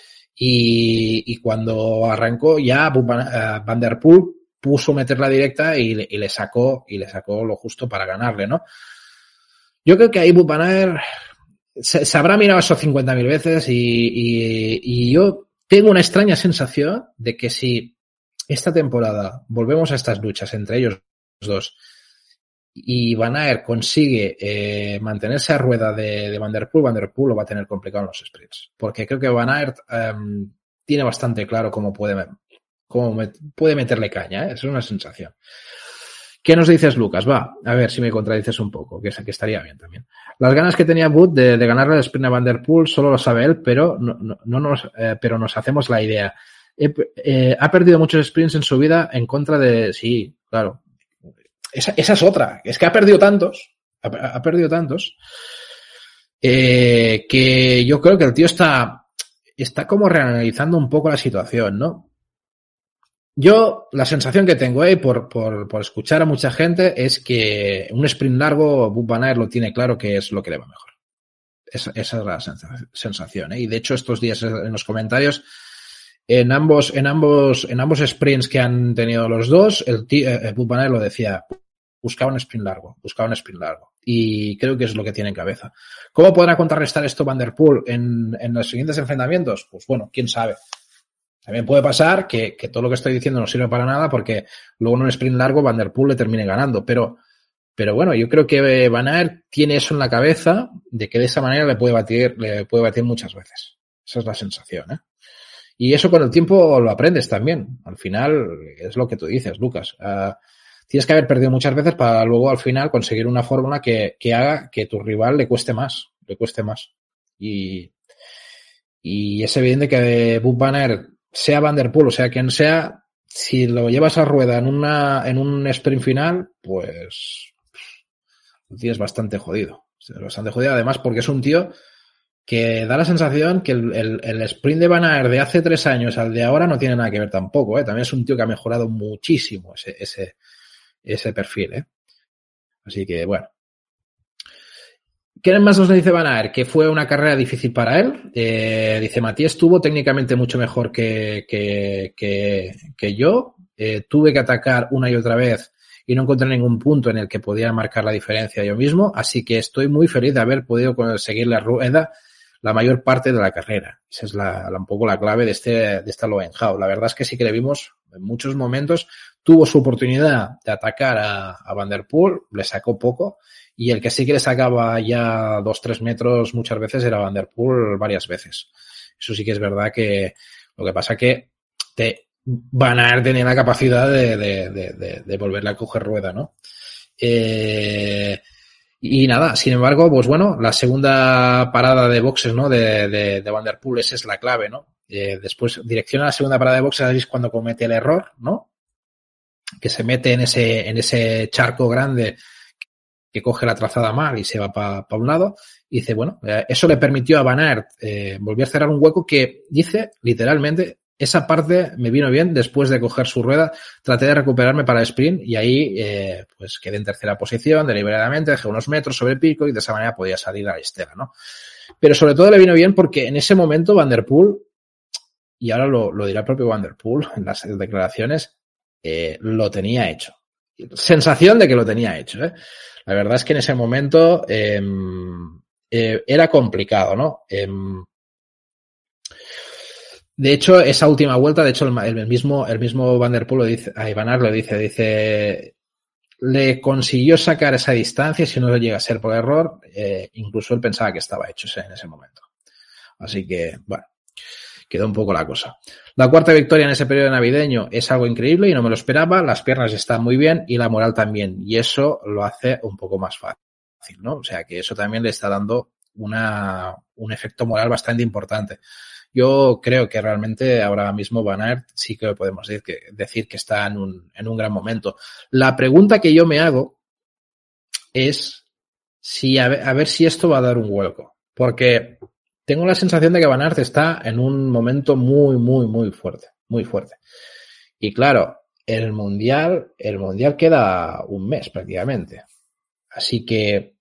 [SPEAKER 1] y cuando arrancó ya Van der Poel puso meter la directa y le sacó lo justo para ganarle, ¿no? Yo creo que ahí Wout van Aert se habrá mirado eso 50.000 veces y yo tengo una extraña sensación de que si esta temporada volvemos a estas luchas entre ellos dos y Van Aert consigue mantenerse a rueda de Van der Poel lo va a tener complicado en los sprints. Porque creo que Van Aert tiene bastante claro cómo puede meterle caña, ¿eh? Es una sensación. ¿Qué nos dices, Lucas? Va, a ver si me contradices un poco, que estaría bien también. Las ganas que tenía Wout de ganarle el sprint a Van der Poel solo lo sabe él, pero pero nos hacemos la idea. Ha perdido muchos sprints en su vida en contra de... Sí, claro. Esa es otra. Es que ha perdido tantos. Que yo creo que el tío está como reanalizando un poco la situación, ¿no? Yo, la sensación que tengo por escuchar a mucha gente es que un sprint largo, Wout van Aert lo tiene claro que es lo que le va mejor. Esa es la sensación, ¿eh? Y de hecho estos días en los comentarios, en ambos sprints que han tenido los dos, Wout van Aert lo decía, buscaba un sprint largo. Y creo que es lo que tiene en cabeza. ¿Cómo podrá contrarrestar esto Van der Poel en los siguientes enfrentamientos? Pues bueno, quién sabe. También puede pasar que todo lo que estoy diciendo no sirve para nada porque luego en un sprint largo Van der Poel le termine ganando. Pero bueno, yo creo que Van Aert tiene eso en la cabeza de que de esa manera le puede batir muchas veces. Esa es la sensación, ¿eh? Y eso con el tiempo lo aprendes también. Al final es lo que tú dices, Lucas. Tienes que haber perdido muchas veces para luego al final conseguir una fórmula que haga que tu rival le cueste más. Y es evidente que Wout van Aert, sea Van der Poel o sea quien sea, si lo llevas a rueda en un sprint final, pues lo tienes bastante jodido. Además porque es un tío que da la sensación que el sprint de Van Aert de hace 3 años al de ahora no tiene nada que ver tampoco, ¿eh? También es un tío que ha mejorado muchísimo ese perfil, ¿eh? Así que, bueno. ¿Qué más nos dice Van Aert? Que fue una carrera difícil para él. Dice, Matías estuvo técnicamente mucho mejor que yo. Tuve que atacar una y otra vez y no encontré ningún punto en el que podía marcar la diferencia yo mismo. Así que estoy muy feliz de haber podido conseguir la rueda la mayor parte de la carrera. Esa es un poco la clave de esta Lowenhau. La verdad es que sí que le vimos en muchos momentos, tuvo su oportunidad de atacar a Van der Poel, le sacó poco, y el que sí que le sacaba ya 2-3 metros muchas veces era Van der Poel varias veces. Eso sí que es verdad que lo que pasa que Van Aert tenía la capacidad de volverle a coger rueda, ¿no? Y nada, sin embargo, pues bueno, la segunda parada de boxes, ¿no? De Van der Poel, esa es la clave, ¿no? Después direcciona la segunda parada de boxes, es cuando comete el error, ¿no? Que se mete en ese charco grande que coge la trazada mal y se va para un lado. Y dice, bueno, eso le permitió a Van Aert volver a cerrar un hueco que dice, literalmente, esa parte me vino bien después de coger su rueda, traté de recuperarme para el sprint y ahí pues quedé en tercera posición deliberadamente, dejé unos metros sobre el pico y de esa manera podía salir a la estela, ¿no? Pero sobre todo le vino bien porque en ese momento Van der Poel, y ahora lo dirá el propio Van der Poel en las declaraciones, lo tenía hecho. Sensación de que lo tenía hecho, ¿eh? La verdad es que en ese momento era complicado, ¿no? De hecho, esa última vuelta, de hecho, el mismo Van der Poel lo dice, a Van Aert lo dice, le consiguió sacar esa distancia, si no llega a ser por error, incluso él pensaba que estaba hecho en ese momento. Así que, bueno, quedó un poco la cosa. La cuarta victoria en ese periodo navideño es algo increíble y no me lo esperaba, las piernas están muy bien y la moral también, y eso lo hace un poco más fácil, ¿no? O sea que eso también le está dando un efecto moral bastante importante. Yo creo que realmente ahora mismo Van Aert sí que podemos decir que está en un gran momento. La pregunta que yo me hago es si a ver si esto va a dar un vuelco. Porque tengo la sensación de que Van Aert está en un momento muy, muy, muy fuerte. Muy fuerte. Y claro, el mundial queda un mes prácticamente. Así que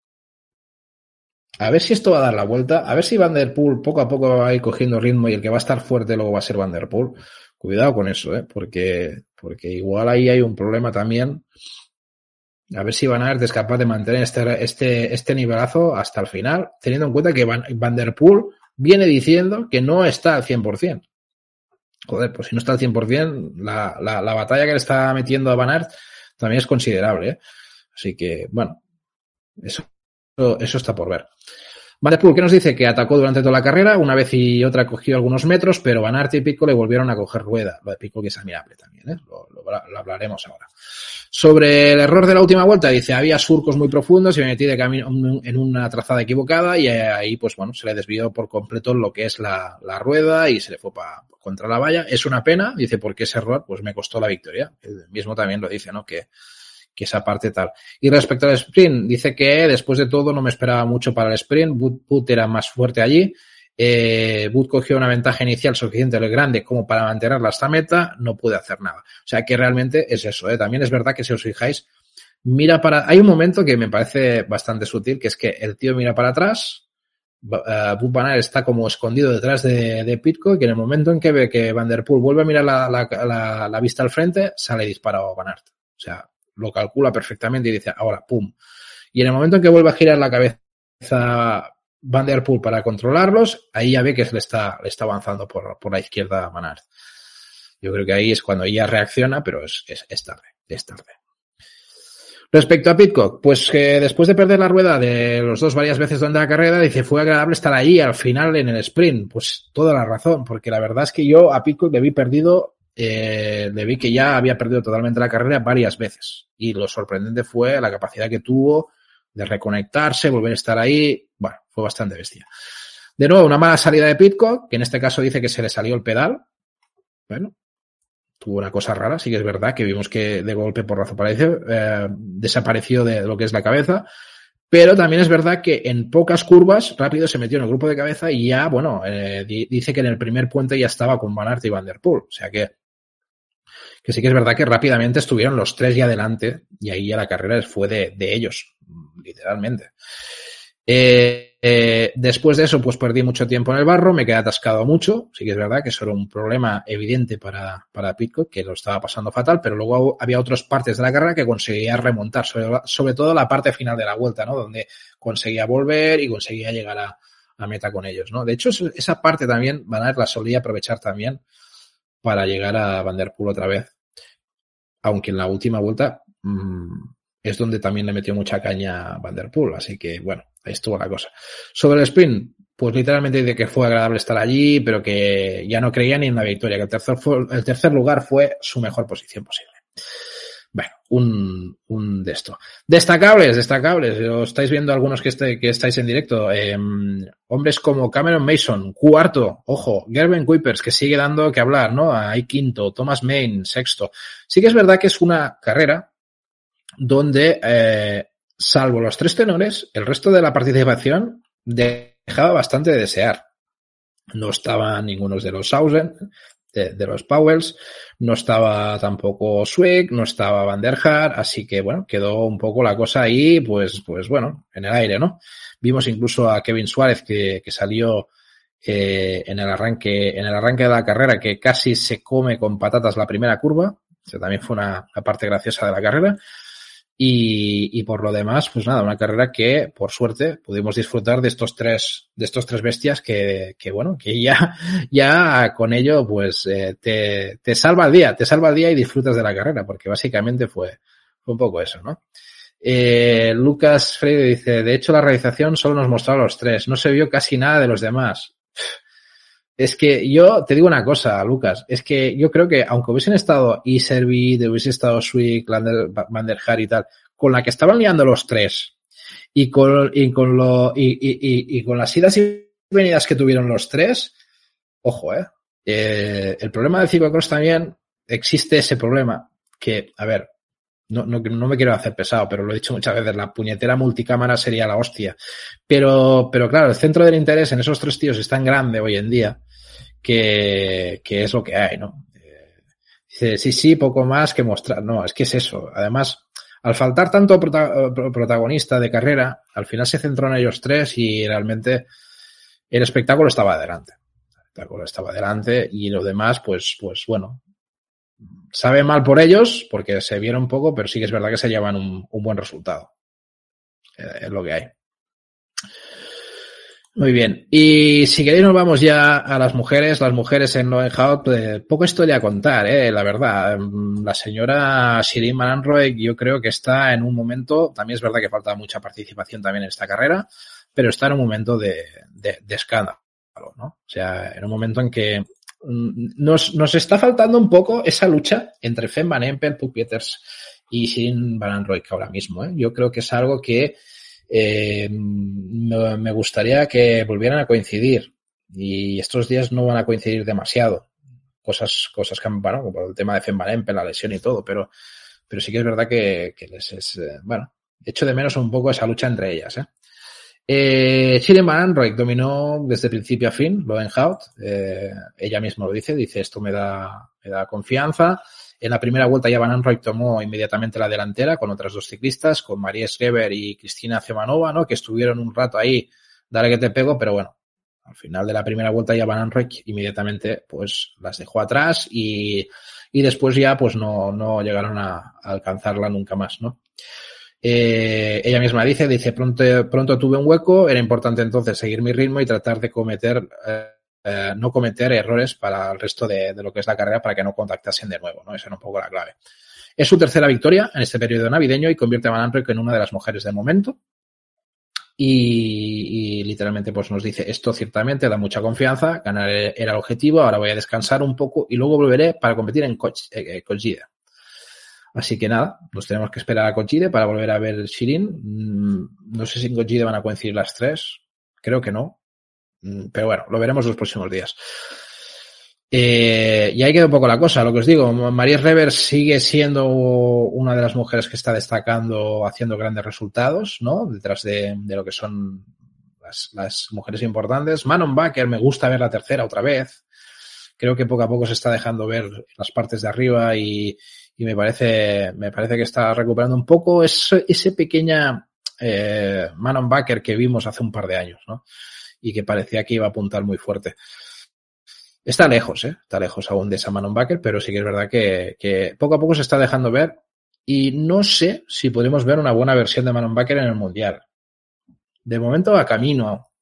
[SPEAKER 1] a ver si esto va a dar la vuelta, a ver si Van der Poel poco a poco va a ir cogiendo ritmo y el que va a estar fuerte luego va a ser Van der Poel. Cuidado con eso, porque igual ahí hay un problema también. A ver si Van Aert es capaz de mantener este nivelazo hasta el final, teniendo en cuenta que Van der Poel viene diciendo que no está al 100%. Joder, pues si no está al 100%, la batalla que le está metiendo a Van Aert también es considerable, ¿eh? Así que, bueno, eso está por ver. Van der Poel, ¿qué nos dice? Que atacó durante toda la carrera, una vez y otra cogió algunos metros, pero Van Aert y Pidcock le volvieron a coger rueda. Lo de Pidcock que es admirable también, ¿eh? Lo hablaremos ahora. Sobre el error de la última vuelta, dice, había surcos muy profundos y me metí de camino en una trazada equivocada y ahí, pues bueno, se le desvió por completo lo que es la rueda y se le fue contra la valla. Es una pena, dice, porque ese error pues me costó la victoria. Él mismo también lo dice, ¿no? Que esa parte tal. Y respecto al sprint, dice que después de todo no me esperaba mucho para el sprint. Wout era más fuerte allí. Wout cogió una ventaja inicial suficiente grande como para mantenerla hasta meta, no pude hacer nada. O sea que realmente es eso, ¿eh? También es verdad que si os fijáis, hay un momento que me parece bastante sutil, que es que el tío mira para atrás, Wout van Aert está como escondido detrás de Pidcock, y en el momento en que ve que Van der Poel vuelve a mirar la vista al frente, sale disparado Van Aert. O sea, lo calcula perfectamente y dice, ahora, pum. Y en el momento en que vuelve a girar la cabeza Van der Poel para controlarlos, ahí ya ve que le está avanzando por la izquierda Van Aert. Yo creo que ahí es cuando ella reacciona, pero es tarde. Respecto a Pidcock, pues que después de perder la rueda de los dos varias veces durante la carrera, dice, fue agradable estar ahí al final en el sprint. Pues toda la razón, porque la verdad es que yo a Pidcock le vi que ya había perdido totalmente la carrera varias veces. Y lo sorprendente fue la capacidad que tuvo de reconectarse, volver a estar ahí. Bueno, fue bastante bestia. De nuevo, una mala salida de Pidcock, que en este caso dice que se le salió el pedal. Bueno, tuvo una cosa rara, sí que es verdad que vimos que de golpe porrazo desapareció de lo que es la cabeza. Pero también es verdad que en pocas curvas rápido se metió en el grupo de cabeza y ya, bueno, dice que en el primer puente ya estaba con Van Aert y Van der Poel. O sea que sí que es verdad que rápidamente estuvieron los tres ya adelante y ahí ya la carrera fue de ellos, literalmente. Después de eso, pues perdí mucho tiempo en el barro, me quedé atascado mucho. Sí que es verdad que eso era un problema evidente para Pidcock, que lo estaba pasando fatal, pero luego había otras partes de la carrera que conseguía remontar, sobre todo la parte final de la vuelta, ¿no? Donde conseguía volver y conseguía llegar a meta con ellos, ¿no? De hecho, esa parte también Van Aert la solía aprovechar también para llegar a Van der Poel otra vez. Aunque en la última vuelta es donde también le metió mucha caña a Van der Poel. Así que, bueno, ahí estuvo la cosa. Sobre el sprint, pues literalmente dice que fue agradable estar allí, pero que ya no creía ni en la victoria, que el tercer lugar fue su mejor posición posible. Bueno, un de esto. Destacables, lo estáis viendo algunos que estáis en directo. Hombres como Cameron Mason, cuarto, ojo, Gerben Kuipers, que sigue dando que hablar, ¿no? Ahí quinto, Thomas Main, sexto. Sí que es verdad que es una carrera donde, salvo los tres tenores, el resto de la participación dejaba bastante de desear. No estaban ninguno de los Sausen, de los Powells, no estaba tampoco Swick, no estaba Van der Haar, así que bueno, quedó un poco la cosa ahí, pues bueno, en el aire, ¿no? Vimos incluso a Kevin Suárez que salió en el arranque de la carrera, que casi se come con patatas la primera curva, o sea, también fue una parte graciosa de la carrera. Y por lo demás, pues nada, una carrera que, por suerte, pudimos disfrutar de estos tres bestias que bueno, que ya con ello, pues, te salva el día y disfrutas de la carrera, porque básicamente fue un poco eso, ¿no? Lucas Freire dice, de hecho la realización solo nos mostraba a los tres, no se vio casi nada de los demás. Es que yo te digo una cosa, Lucas, es que yo creo que aunque hubiesen estado Iserbyt, hubiese estado Swick, Van der Haar y tal, con la que estaban liando los tres y con las idas y venidas que tuvieron los tres, ojo, el problema del ciclocross también existe ese problema que, a ver, no me quiero hacer pesado, pero lo he dicho muchas veces, la puñetera multicámara sería la hostia. Pero claro, el centro del interés en esos tres tíos es tan grande hoy en día que es lo que hay, ¿no? Dice, sí, poco más que mostrar. No, es que es eso. Además, al faltar tanto protagonista de carrera, al final se centró en ellos tres y realmente el espectáculo estaba adelante. Y lo demás, pues bueno, sabe mal por ellos porque se vieron poco, pero sí que es verdad que se llevan un buen resultado. Es lo que hay. Muy bien. Y si queréis nos vamos ya a las mujeres. Las mujeres en Lowenhout, poco historia a contar, la verdad. La señora Shirin Van Anrooij yo creo que está en un momento, también es verdad que falta mucha participación también en esta carrera, pero está en un momento de escándalo, ¿no? O sea, en un momento en que nos está faltando un poco esa lucha entre Fem Van Empel, Puk Pieters y Shirin Van Anrooij ahora mismo, Yo creo que es algo que me gustaría que volvieran a coincidir y estos días no van a coincidir demasiado. Cosas que han, bueno, como el tema de Fem Van Empel, la lesión y todo, pero sí que es verdad que les es, bueno, echo de menos un poco esa lucha entre ellas, Shirin Van Anrooij dominó desde principio a fin Lowenhout, ella misma lo dice, esto me da confianza. En la primera vuelta ya Van Anrooij tomó inmediatamente la delantera con otras dos ciclistas, con María Schreber y Cristina Zemanova, ¿no? Que estuvieron un rato ahí, dale que te pego, pero bueno, al final de la primera vuelta ya Van Anrooij inmediatamente pues las dejó atrás y después ya pues no llegaron a alcanzarla nunca más, ¿no? Ella misma dice pronto tuve un hueco, era importante entonces seguir mi ritmo y tratar de no cometer errores para el resto de lo que es la carrera para que no contactasen de nuevo, ¿no? Esa era un poco la clave. Es su tercera victoria en este periodo navideño y convierte a Van Anrooij en una de las mujeres del momento. Y literalmente pues nos dice, esto ciertamente da mucha confianza, ganar era el objetivo, ahora voy a descansar un poco y luego volveré para competir en Cochide. Así que nada, nos tenemos que esperar a Cochide para volver a ver Shirin. No sé si en Cochide van a coincidir las tres, creo que no. Pero bueno, lo veremos los próximos días. Y ahí queda un poco la cosa, lo que os digo. María Schreber sigue siendo una de las mujeres que está destacando, haciendo grandes resultados, ¿no? Detrás de lo que son las mujeres importantes. Manon Bakker, me gusta ver la tercera otra vez. Creo que poco a poco se está dejando ver las partes de arriba y me parece que está recuperando un poco ese pequeña Manon Bakker que vimos hace un par de años, ¿no? Y que parecía que iba a apuntar muy fuerte. Está lejos aún de esa Manon Bakker, pero sí que es verdad que poco a poco se está dejando ver y no sé si podremos ver una buena versión de Manon Bakker en el Mundial. De momento va camino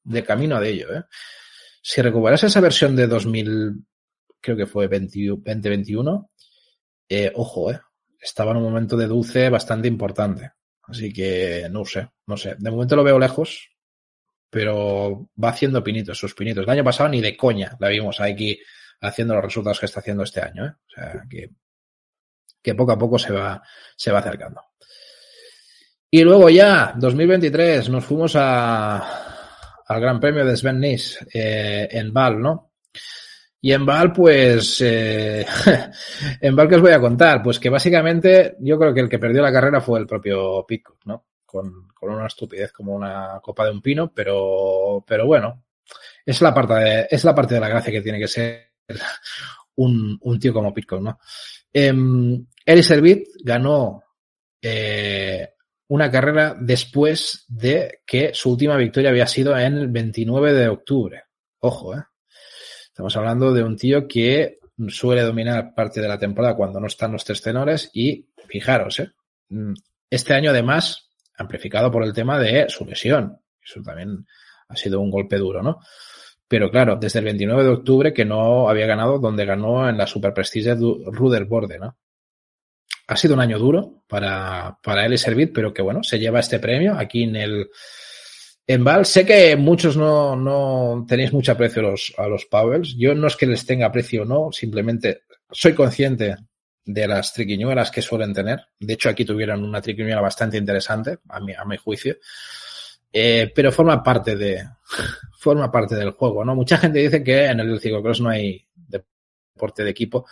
[SPEAKER 1] de camino de ello, ¿eh? Si recuperas esa versión de 2000, creo que fue 2021, ojo, estaba en un momento de dulce bastante importante. Así que no sé. De momento lo veo lejos, pero va haciendo sus pinitos. El año pasado ni de coña la vimos aquí haciendo los resultados que está haciendo este año, ¿eh? O sea, que poco a poco se va acercando. Y luego ya, 2023, nos fuimos al Gran Premio de Sven Nys en Val, ¿no? Y en Val, pues, en Val, ¿qué os voy a contar? Pues que básicamente yo creo que el que perdió la carrera fue el propio Pidcock, ¿no? Con una estupidez como una copa de un pino, pero bueno, es la parte de la gracia que tiene que ser un tío como Pidcock, ¿no? Elie Servette ganó una carrera después de que su última victoria había sido en el 29 de octubre. Ojo, estamos hablando de un tío que suele dominar parte de la temporada cuando no están los tres tenores y fijaros, este año además amplificado por el tema de su lesión. Eso también ha sido un golpe duro, ¿no? Pero claro, desde el 29 de octubre que no había ganado donde ganó en la Super Prestige Ruderborde, ¿no? Ha sido un año duro para Elie Servette, pero que bueno, se lleva este premio aquí en Val. Sé que muchos no tenéis mucho aprecio a los Powells. Yo no es que les tenga aprecio o no, simplemente soy consciente de las triquiñuelas que suelen tener. De hecho, aquí tuvieron una triquiñuela bastante interesante, a mi juicio. Pero forma parte del juego, ¿no? Mucha gente dice que en el ciclocross no hay deporte de equipo.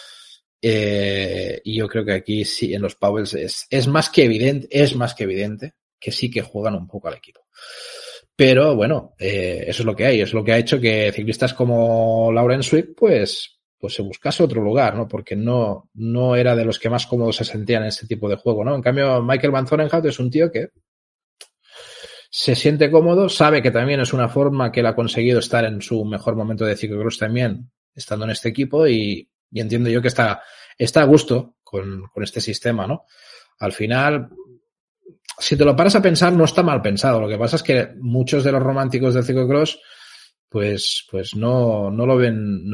[SPEAKER 1] Y yo creo que aquí sí, en los Powells es más que evidente que sí que juegan un poco al equipo. Pero bueno, eso es lo que hay, es lo que ha hecho que ciclistas como Laurent Swift pues se buscase otro lugar, ¿no? Porque no era de los que más cómodos se sentían en este tipo de juego, ¿no? En cambio, Michael Van Zorenhout es un tío que se siente cómodo, sabe que también es una forma que él ha conseguido estar en su mejor momento de ciclocross también, estando en este equipo y entiendo yo que está a gusto con este sistema, ¿no? Al final, si te lo paras a pensar, no está mal pensado. Lo que pasa es que muchos de los románticos del ciclocross pues no lo ven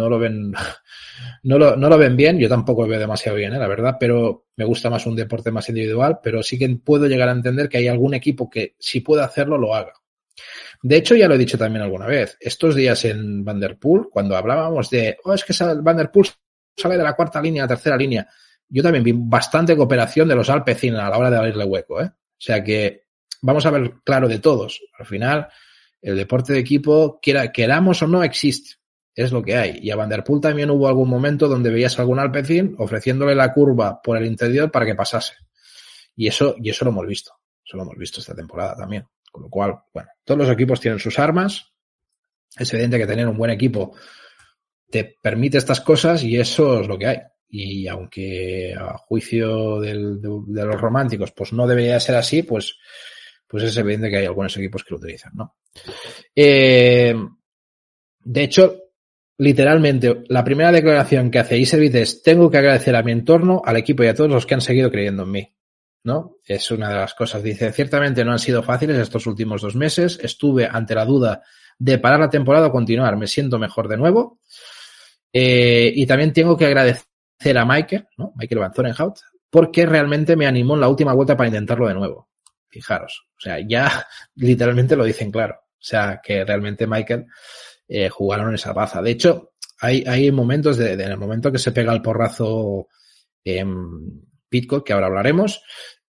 [SPEAKER 1] bien. Yo tampoco lo veo demasiado bien, la verdad, pero me gusta más un deporte más individual, pero sí que puedo llegar a entender que hay algún equipo que si puede hacerlo, lo haga. De hecho, ya lo he dicho también alguna vez, estos días en Van der Poel, cuando hablábamos de, es que Van der Poel sale de la cuarta línea a la tercera línea, yo también vi bastante cooperación de los Alpecin a la hora de abrirle hueco, O sea que vamos a ver claro de todos. Al final, el deporte de equipo, queramos o no, existe. Es lo que hay. Y a Van der Poel también hubo algún momento donde veías a algún Alpecin ofreciéndole la curva por el interior para que pasase. Y eso lo hemos visto. Eso lo hemos visto esta temporada también. Con lo cual, bueno, todos los equipos tienen sus armas. Es evidente que tener un buen equipo te permite estas cosas y eso es lo que hay. Y aunque a juicio de los románticos pues no debería ser así, pues es evidente que hay algunos equipos que lo utilizan, ¿no? De hecho, literalmente, la primera declaración que hace Iservit es: tengo que agradecer a mi entorno, al equipo y a todos los que han seguido creyendo en mí, ¿no? Es una de las cosas. Dice, ciertamente no han sido fáciles estos últimos 2 meses, estuve ante la duda de parar la temporada o continuar, me siento mejor de nuevo. Y también tengo que agradecer a Michael, ¿no? Michael Van Zorenhout, porque realmente me animó en la última vuelta para intentarlo de nuevo. Fijaros, o sea, ya literalmente lo dicen claro. O sea, que realmente Michael jugaron esa baza. De hecho, hay momentos en el momento que se pega el porrazo Pidcock, que ahora hablaremos,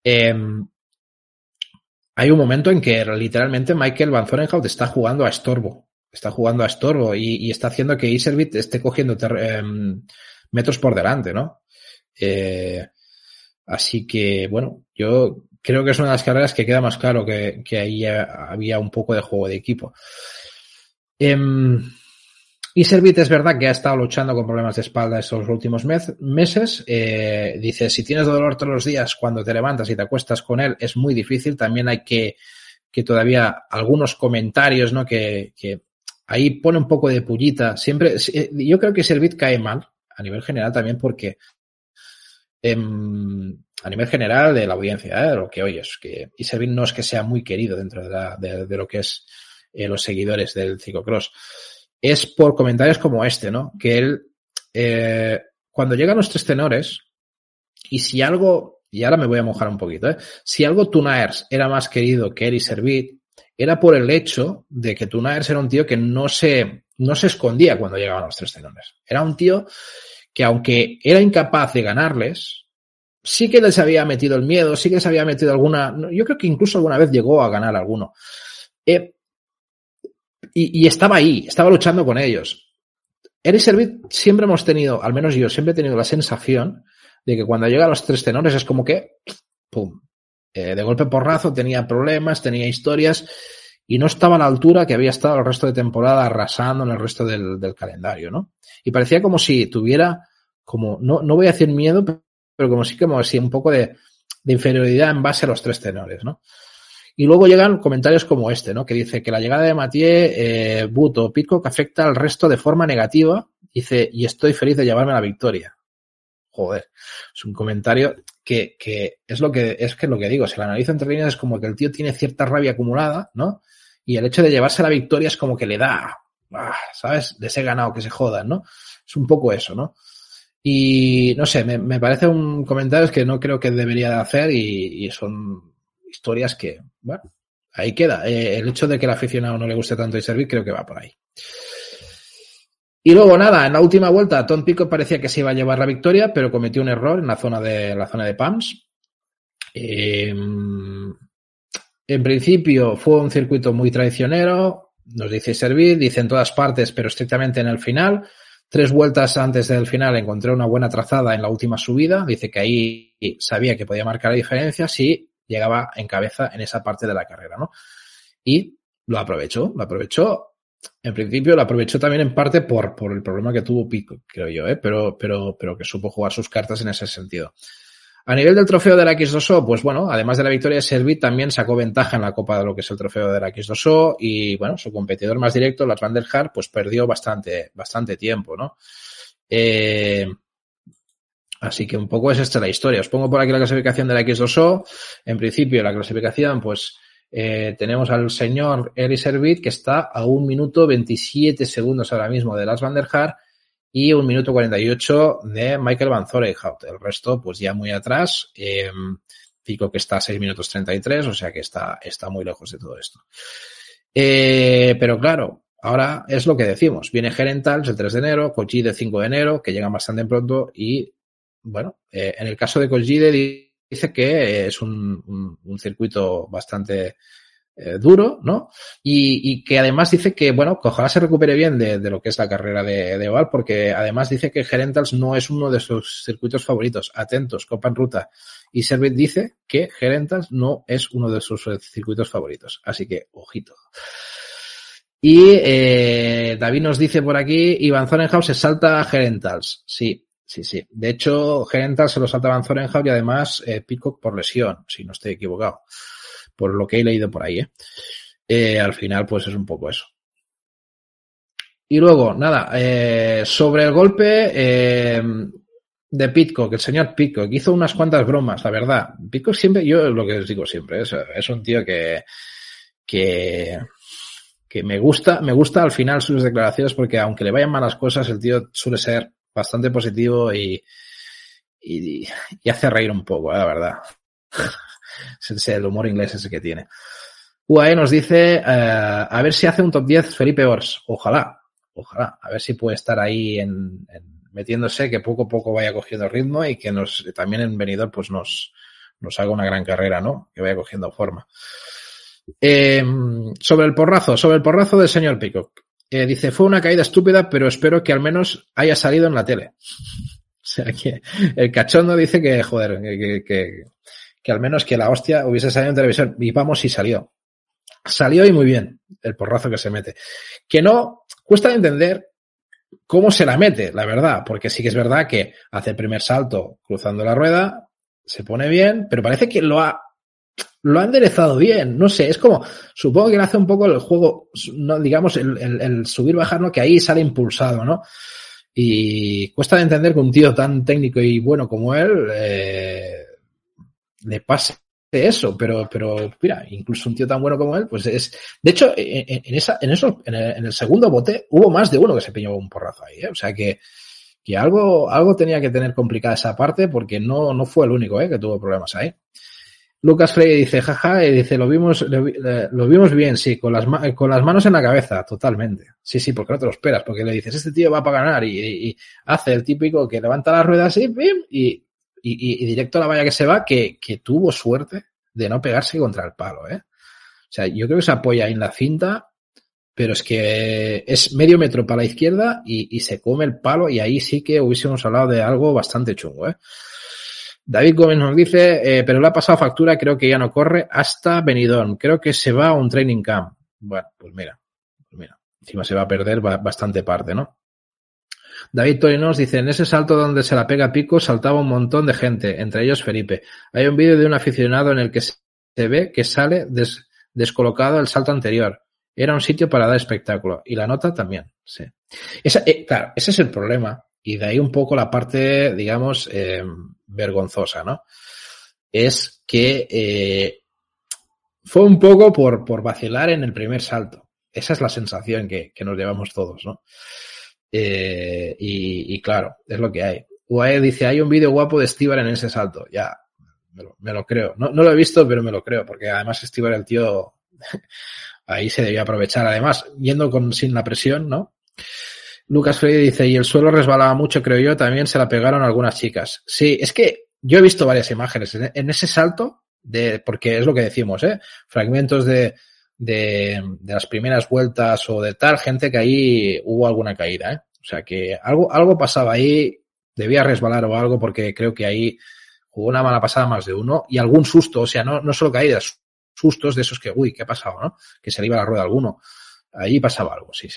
[SPEAKER 1] hay un momento en que literalmente Michael Van Zorenhout está jugando a estorbo. Y está haciendo que Iservit esté cogiendo metros por delante, ¿no? Así que, bueno, yo creo que es una de las carreras que queda más claro que ahí había un poco de juego de equipo. Iservit es verdad que ha estado luchando con problemas de espalda estos últimos meses. Dice, si tienes dolor todos los días cuando te levantas y te acuestas con él, es muy difícil. También hay que todavía algunos comentarios, ¿no? Que ahí pone un poco de pullita. Siempre, yo creo que Iservit cae mal a nivel general también porque a nivel general de la audiencia, de lo que oyes, que Iservit no es que sea muy querido dentro de lo que es los seguidores del ciclocross. Es por comentarios como este, ¿no? Que él, cuando llegan los tres tenores, y si algo, y ahora me voy a mojar un poquito, si algo Tunaers era más querido que Eri Servit, era por el hecho de que Tunaers era un tío que no se escondía cuando llegaban los tres tenores. Era un tío que, aunque era incapaz de ganarles, sí que les había metido el miedo, sí que les había metido alguna, yo creo que incluso alguna vez llegó a ganar alguno. Y estaba ahí, estaba luchando con ellos. Eri Servit siempre hemos tenido, al menos yo siempre he tenido la sensación de que cuando llega a los tres tenores es como que, pum, de golpe porrazo, tenía problemas, tenía historias y no estaba a la altura que había estado el resto de temporada arrasando en el resto del calendario, ¿no? Y parecía como si tuviera, como, no voy a decir miedo, pero como si un poco de inferioridad en base a los tres tenores, ¿no? Y luego llegan comentarios como este, ¿no? Que dice que la llegada de Mathieu, Wout o Pidcock afecta al resto de forma negativa. Dice, y estoy feliz de llevarme la victoria. Joder, es un comentario que es lo que digo. Si lo analizo entre líneas es como que el tío tiene cierta rabia acumulada, ¿no? Y el hecho de llevarse la victoria es como que le da, ¿sabes? De ese ganado que se jodan, ¿no? Es un poco eso, ¿no? Y no sé, me parece un comentario que no creo que debería de hacer y son historias que, bueno, ahí queda. El hecho de que el aficionado no le guste tanto y servir, creo que va por ahí. Y luego, nada, en la última vuelta, Tom Pidcock parecía que se iba a llevar la victoria, pero cometió un error en la zona de Pams. En principio fue un circuito muy traicionero, nos dice Servir, dice en todas partes, pero estrictamente en el final. 3 vueltas antes del final encontré una buena trazada en la última subida. Dice que ahí sabía que podía marcar la diferencia si llegaba en cabeza en esa parte de la carrera, ¿no? Y lo aprovechó. En principio lo aprovechó también en parte por el problema que tuvo Pidcock, creo yo, pero que supo jugar sus cartas en ese sentido. A nivel del trofeo de la X2O, pues bueno, además de la victoria de Servit, también sacó ventaja en la Copa de lo que es el trofeo de la X2O y bueno, su competidor más directo, Lars van der Haar, pues perdió bastante tiempo, ¿no? Así que un poco es esta la historia. Os pongo por aquí la clasificación de la X2O. En principio, la clasificación, pues tenemos al señor Eri Servit, que está a 1 minuto 27 segundos ahora mismo de Lars van der Haar y 1 minuto 48 de Michael Van Zorenhout. El resto, pues ya muy atrás. Pico que está a 6 minutos 33, o sea que está muy lejos de todo esto. Pero claro, ahora es lo que decimos. Viene Gerentals el 3 de enero, Cogide el 5 de enero, que llegan bastante pronto y, bueno, en el caso de Cogide dice que es un circuito bastante duro, ¿no? Y que además dice que, bueno, que ojalá se recupere bien de lo que es la carrera de Oval, porque además dice que Gerentals no es uno de sus circuitos favoritos. Atentos, Copa en Ruta. Y Servit dice que Gerentals no es uno de sus circuitos favoritos. Así que, ojito. Y David nos dice por aquí, y Van Zorenhout se salta a Gerentals. Sí. De hecho, Gerentals se lo salta a Van Zorenhout y además Pidcock por lesión, si no estoy equivocado. Por lo que he leído por ahí, al final, pues es un poco eso. Y luego, nada, sobre el golpe de Pidcock, el señor Pidcock hizo unas cuantas bromas, la verdad. Pidcock siempre, yo lo que os digo siempre, es un tío que me gusta al final sus declaraciones porque aunque le vayan malas cosas, el tío suele ser bastante positivo y hace reír un poco, la verdad. Es el humor inglés ese que tiene. UAE nos dice, a ver si hace un top 10 Felipe Ors. Ojalá. A ver si puede estar ahí metiéndose, que poco a poco vaya cogiendo ritmo y que también en Benidorm pues nos haga una gran carrera, ¿no? Que vaya cogiendo forma. Sobre el porrazo del señor Pidcock. Dice, fue una caída estúpida, pero espero que al menos haya salido en la tele. O sea que el cachondo dice que, joder, que al menos que la hostia hubiese salido en televisión. Y vamos, y salió. Salió y muy bien el porrazo que se mete. Que no, cuesta de entender cómo se la mete, la verdad, porque sí que es verdad que hace el primer salto cruzando la rueda, se pone bien, pero parece que lo ha enderezado bien, no sé, es como, supongo que le hace un poco el juego, no, digamos, el subir, bajar, ¿no? Que ahí sale impulsado, ¿no? Y cuesta de entender que un tío tan técnico y bueno como él, le pase eso, pero mira, incluso un tío tan bueno como él, pues es... De hecho, en el segundo bote hubo más de uno que se piñó un porrazo ahí, ¿eh? O sea que algo tenía que tener complicada esa parte porque no fue el único, que tuvo problemas ahí. Lucas Frey dice, jaja, y dice, lo vimos bien, sí, con las manos en la cabeza, totalmente. Sí, porque no te lo esperas, porque le dices, este tío va para ganar y hace el típico que levanta las ruedas así, ¡pim! Y directo a la valla que se va, que tuvo suerte de no pegarse contra el palo, ¿eh? O sea, yo creo que se apoya ahí en la cinta, pero es que es medio metro para la izquierda y se come el palo y ahí sí que hubiésemos hablado de algo bastante chungo, ¿eh? David Gómez nos dice, pero le ha pasado factura, creo que ya no corre hasta Benidorm. Creo que se va a un training camp. Bueno, pues mira, encima se va a perder bastante parte, ¿no? David Torinos dice, en ese salto donde se la pega Pico saltaba un montón de gente, entre ellos Felipe. Hay un vídeo de un aficionado en el que se ve que sale descolocado el salto anterior. Era un sitio para dar espectáculo. Y la nota también, sí. Claro, ese es el problema. Y de ahí un poco la parte, digamos, vergonzosa, ¿no? Es que fue un poco por vacilar en el primer salto. Esa es la sensación que nos llevamos todos, ¿no? Y claro, es lo que hay. UAE dice, hay un vídeo guapo de Estíbar en ese salto. Ya, me lo creo. No lo he visto, pero me lo creo, porque además Estíbar, el tío, ahí se debía aprovechar. Además, yendo sin la presión, ¿no? Lucas Frey dice, y el suelo resbalaba mucho, creo yo, también se la pegaron algunas chicas. Sí, es que yo he visto varias imágenes en ese salto, porque es lo que decimos, fragmentos de las primeras vueltas o de tal, gente que ahí hubo alguna caída, O sea que algo pasaba ahí, debía resbalar o algo, porque creo que ahí jugó una mala pasada más de uno, y algún susto, o sea, no solo caídas, sustos de esos que, uy, ¿qué ha pasado, no? Que se le iba la rueda a alguno. Ahí pasaba algo, sí.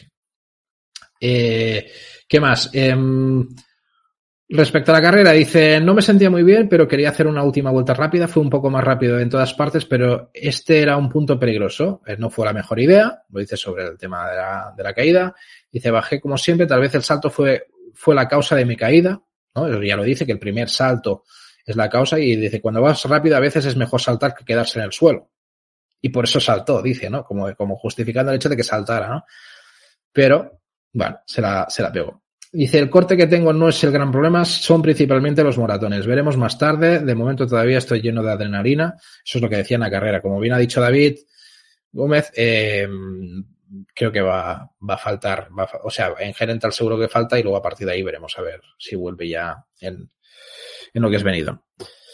[SPEAKER 1] ¿Qué más? Respecto a la carrera, dice, no me sentía muy bien, pero quería hacer una última vuelta rápida. Fue un poco más rápido en todas partes, pero este era un punto peligroso. No fue la mejor idea. Lo dice sobre el tema de la caída. Dice, bajé como siempre. Tal vez el salto fue la causa de mi caída, ¿no? Ya lo dice, que el primer salto es la causa. Y dice, cuando vas rápido, a veces es mejor saltar que quedarse en el suelo. Y por eso saltó, dice, ¿no? Como justificando el hecho de que saltara, ¿no? Pero, bueno, se la pegó. Dice, el corte que tengo no es el gran problema, son principalmente los moratones. Veremos más tarde. De momento todavía estoy lleno de adrenalina. Eso es lo que decía en la carrera. Como bien ha dicho David Gómez, creo que va a faltar. O sea, en Gerental seguro que falta y luego a partir de ahí veremos a ver si vuelve ya en lo que es venido.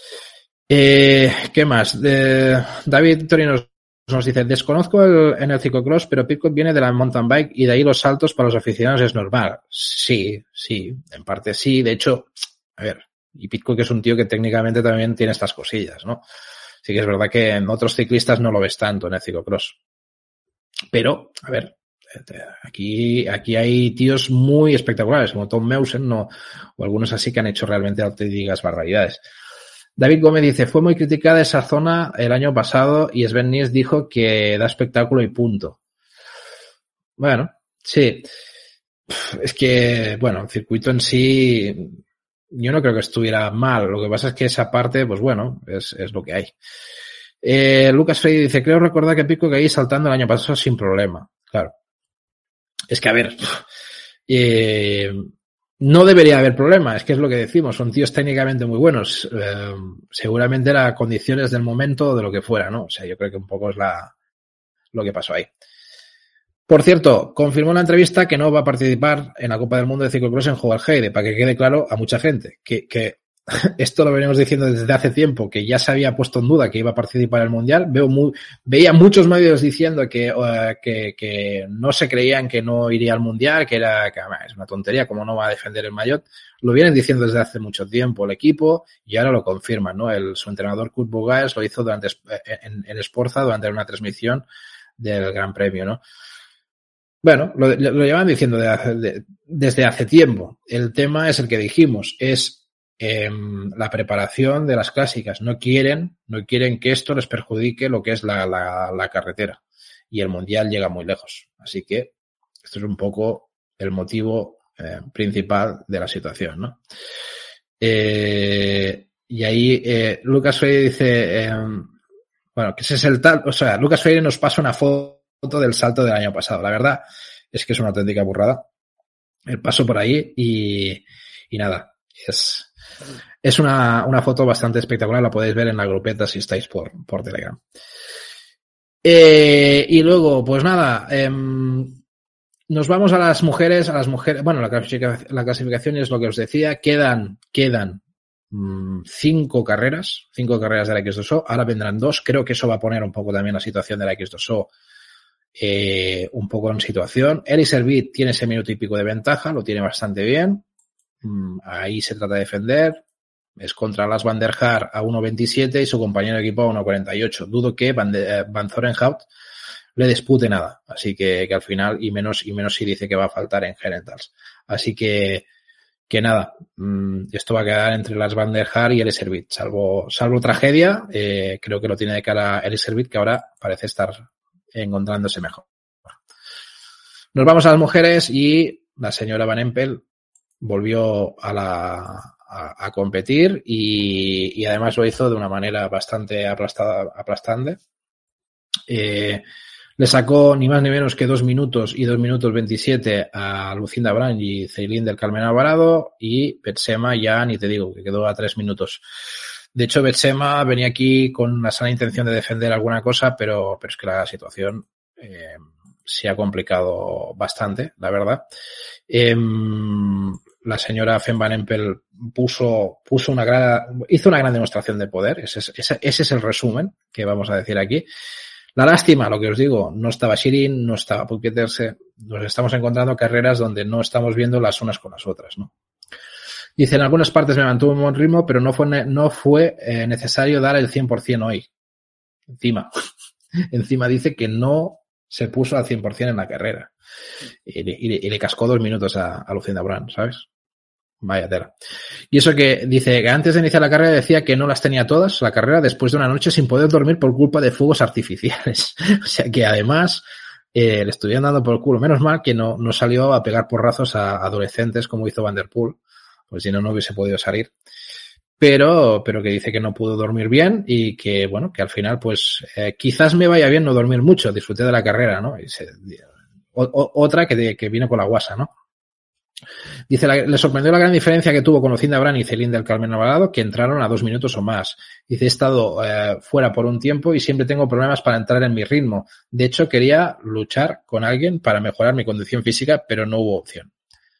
[SPEAKER 1] ¿Qué más? David Torino nos dice, desconozco en el ciclocross, pero Pidcock viene de la mountain bike y de ahí los saltos para los aficionados es normal. Sí, en parte sí. De hecho, a ver, y Pidcock es un tío que técnicamente también tiene estas cosillas, ¿no? Sí que es verdad que en otros ciclistas no lo ves tanto en el ciclocross. Pero, a ver, aquí hay tíos muy espectaculares, como Tom Meusen, o algunos así que han hecho realmente auténticas barbaridades. David Gómez dice, fue muy criticada esa zona el año pasado y Sven Nys dijo que da espectáculo y punto. Bueno, sí. Es que, bueno, el circuito en sí, yo no creo que estuviera mal. Lo que pasa es que esa parte, pues bueno, es lo que hay. Lucas Frey dice, creo recordar que Pico que ahí saltando el año pasado sin problema. Claro. Es que, a ver, no debería haber problema, es que es lo que decimos, son tíos técnicamente muy buenos. Seguramente eran condiciones del momento o de lo que fuera, ¿no? O sea, yo creo que un poco es lo que pasó ahí. Por cierto, confirmó en la entrevista que no va a participar en la Copa del Mundo de Ciclocross en Hoogerheide, para que quede claro a mucha gente, que esto lo venimos diciendo desde hace tiempo, que ya se había puesto en duda que iba a participar en el Mundial. Veía muchos medios diciendo que no se creían que no iría al Mundial, que es una tontería, como no va a defender el maillot. Lo vienen diciendo desde hace mucho tiempo el equipo y ahora lo confirman, ¿no? Su entrenador Kurt Bugaes lo hizo en Sporza durante una transmisión del Gran Premio, ¿no? Bueno, lo llevan diciendo desde hace tiempo. El tema es el que dijimos, es la preparación de las clásicas. No quieren que esto les perjudique lo que es la carretera. Y el Mundial llega muy lejos. Así que esto es un poco el motivo principal de la situación, ¿no? Y ahí Lucas Frey dice, Bueno, que ese es el tal, o sea, Lucas Freire nos pasa una foto del salto del año pasado. La verdad es que es una auténtica burrada el paso por ahí y nada, es una foto bastante espectacular, la podéis ver en la grupeta si estáis por Telegram. Y luego, pues nada, nos vamos a las mujeres, bueno, la clasificación es lo que os decía, quedan 5 carreras de la X2O, ahora vendrán 2, creo que eso va a poner un poco también la situación de la X2O un poco en situación. Elie Servette tiene ese minuto y pico de ventaja, lo tiene bastante bien, ahí se trata de defender, es contra Lars van der Haar a 1.27 y su compañero de equipo a 1.48. Dudo que Van Zorenhout le dispute nada, así que al final, y menos si dice que va a faltar en Herentals. Así que nada, esto va a quedar entre Lars van der Haar y Elie Servette, salvo tragedia, creo que lo tiene de cara Elie Servette, que ahora parece estar encontrándose mejor. Nos vamos a las mujeres y la señora Van Empel volvió a competir y además lo hizo de una manera bastante aplastante. Le sacó ni más ni menos que 2 minutos y 2 minutos 27 a Lucinda Brand y Ceylin del Carmen Alvarado, y Betsema ya ni te digo, que quedó a 3 minutos. De hecho, Betsema venía aquí con una sana intención de defender alguna cosa, pero es que la situación se ha complicado bastante, la verdad. La señora Fem Van Empel hizo una gran demostración de poder. Ese es el resumen que vamos a decir aquí. La lástima, lo que os digo, no estaba Shirin, no estaba Puig Pieterse. Nos estamos encontrando carreras donde no estamos viendo las unas con las otras, ¿no? Dice, en algunas partes me mantuvo en buen ritmo, pero no fue necesario dar el 100% hoy. Encima dice que no se puso al 100% en la carrera. Y le cascó 2 minutos a Lucinda Brand, ¿sabes? Vaya tela. Y eso que dice que antes de iniciar la carrera decía que no las tenía todas, la carrera, después de una noche sin poder dormir por culpa de fuegos artificiales. O sea que además le estuvieron dando por el culo. Menos mal que no salió a pegar porrazos a adolescentes como hizo Van der Poel, pues si no hubiese podido salir. Pero que dice que no pudo dormir bien y que, bueno, que al final pues quizás me vaya bien no dormir mucho, disfruté de la carrera, ¿no? Otra que vino con la guasa, ¿no? Dice, le sorprendió la gran diferencia que tuvo con Lucinda Brand y Ceylin del Carmen Alvarado, que entraron a 2 minutos o más. Dice, he estado fuera por un tiempo y siempre tengo problemas para entrar en mi ritmo. De hecho, quería luchar con alguien para mejorar mi condición física, pero no hubo opción.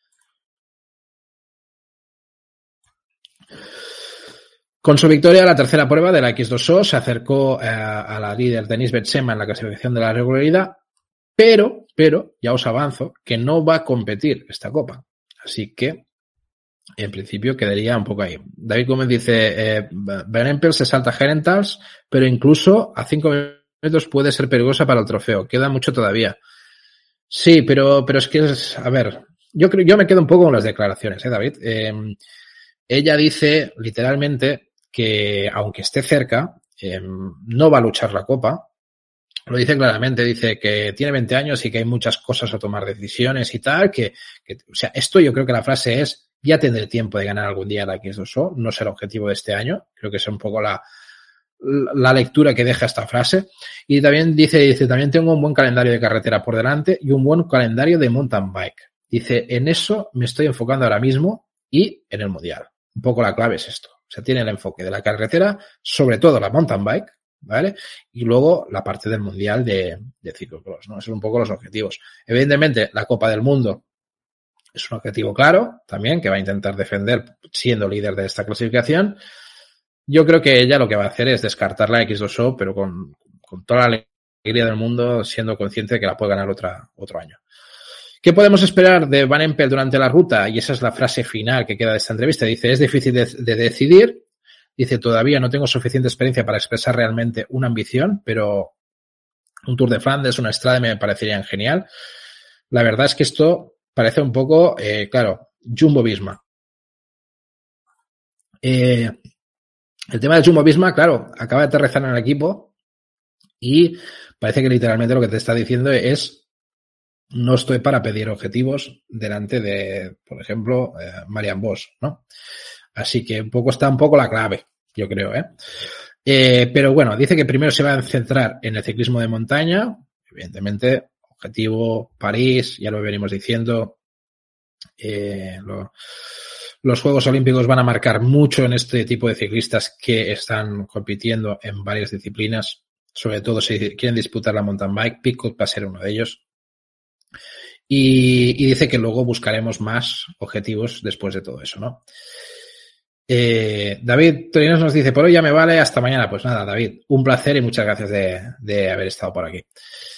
[SPEAKER 1] Con su victoria, la tercera prueba de la X2O se acercó a la líder Denise Betsema en la clasificación de la regularidad, pero ya os avanzo que no va a competir esta copa. Así que, en principio, quedaría un poco ahí. David Gómez dice, Van Empel se salta Herentals, pero incluso a 5 minutos puede ser peligrosa para el trofeo. Queda mucho todavía. Sí, pero es que a ver, yo me quedo un poco con las declaraciones, David. Ella dice, literalmente, que aunque esté cerca, no va a luchar la copa. Lo dice claramente, dice que tiene 20 años y que hay muchas cosas a tomar decisiones y tal, o sea, esto yo creo que la frase es, ya tendré tiempo de ganar algún día la X2O, no será el objetivo de este año, creo que es un poco la lectura que deja esta frase. Y también dice, también tengo un buen calendario de carretera por delante y un buen calendario de mountain bike. Dice, en eso me estoy enfocando ahora mismo y en el mundial. Un poco la clave es esto. O sea, tiene el enfoque de la carretera, sobre todo la mountain bike, ¿vale? Y luego la parte del mundial de ciclocross, ¿no? Esos son un poco los objetivos. Evidentemente, la Copa del Mundo es un objetivo claro también, que va a intentar defender siendo líder de esta clasificación. Yo creo que ella lo que va a hacer es descartar la X2O, pero con toda la alegría del mundo, siendo consciente de que la puede ganar otro año. ¿Qué podemos esperar de Van Empel durante la ruta? Y esa es la frase final que queda de esta entrevista. Dice, es difícil de decidir. Dice, todavía no tengo suficiente experiencia para expresar realmente una ambición, pero un Tour de Flandes, una Estrada me parecerían genial. La verdad es que esto parece un poco, claro, Jumbo-Visma. El tema del Jumbo-Visma, claro, acaba de aterrizar en el equipo y parece que literalmente lo que te está diciendo es, no estoy para pedir objetivos delante de, por ejemplo, Marianne Vos, ¿no? Así que está un poco la clave, yo creo, Pero bueno, dice que primero se va a centrar en el ciclismo de montaña, evidentemente, objetivo París, ya lo venimos diciendo, los Juegos Olímpicos van a marcar mucho en este tipo de ciclistas que están compitiendo en varias disciplinas, sobre todo si quieren disputar la mountain bike. Pidcock va a ser uno de ellos. Y dice que luego buscaremos más objetivos después de todo eso, ¿no? David Torinos nos dice, por hoy ya me vale, hasta mañana. Pues nada, David, un placer y muchas gracias de haber estado por aquí.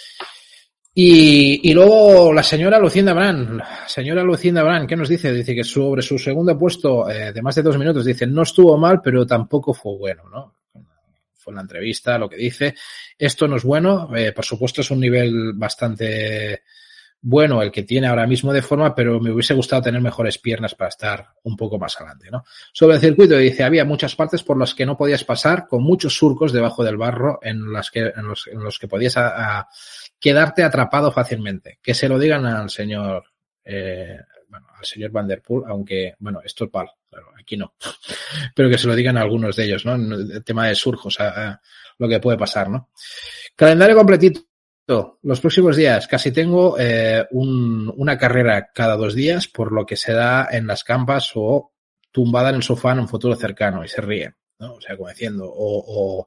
[SPEAKER 1] Y luego la señora Lucinda Brand, ¿qué nos dice? Dice que sobre su segundo puesto de más de 2 minutos, dice, no estuvo mal, pero tampoco fue bueno, ¿no? Fue en la entrevista lo que dice. Esto no es bueno, por supuesto es un nivel bastante bueno el que tiene ahora mismo de forma, pero me hubiese gustado tener mejores piernas para estar un poco más adelante, ¿no? Sobre el circuito dice, había muchas partes por las que no podías pasar, con muchos surcos debajo del barro en los que podías quedarte atrapado fácilmente. Que se lo digan al señor al señor Van Der Poel, aunque, bueno, esto es pal, claro, aquí no. Pero que se lo digan a algunos de ellos, ¿no? El tema de surcos, lo que puede pasar, ¿no? Calendario completito. Los próximos días, casi tengo una carrera cada 2 días, por lo que se da en las campas o tumbada en el sofá en un futuro cercano, y se ríe, ¿no? O sea, como diciendo, o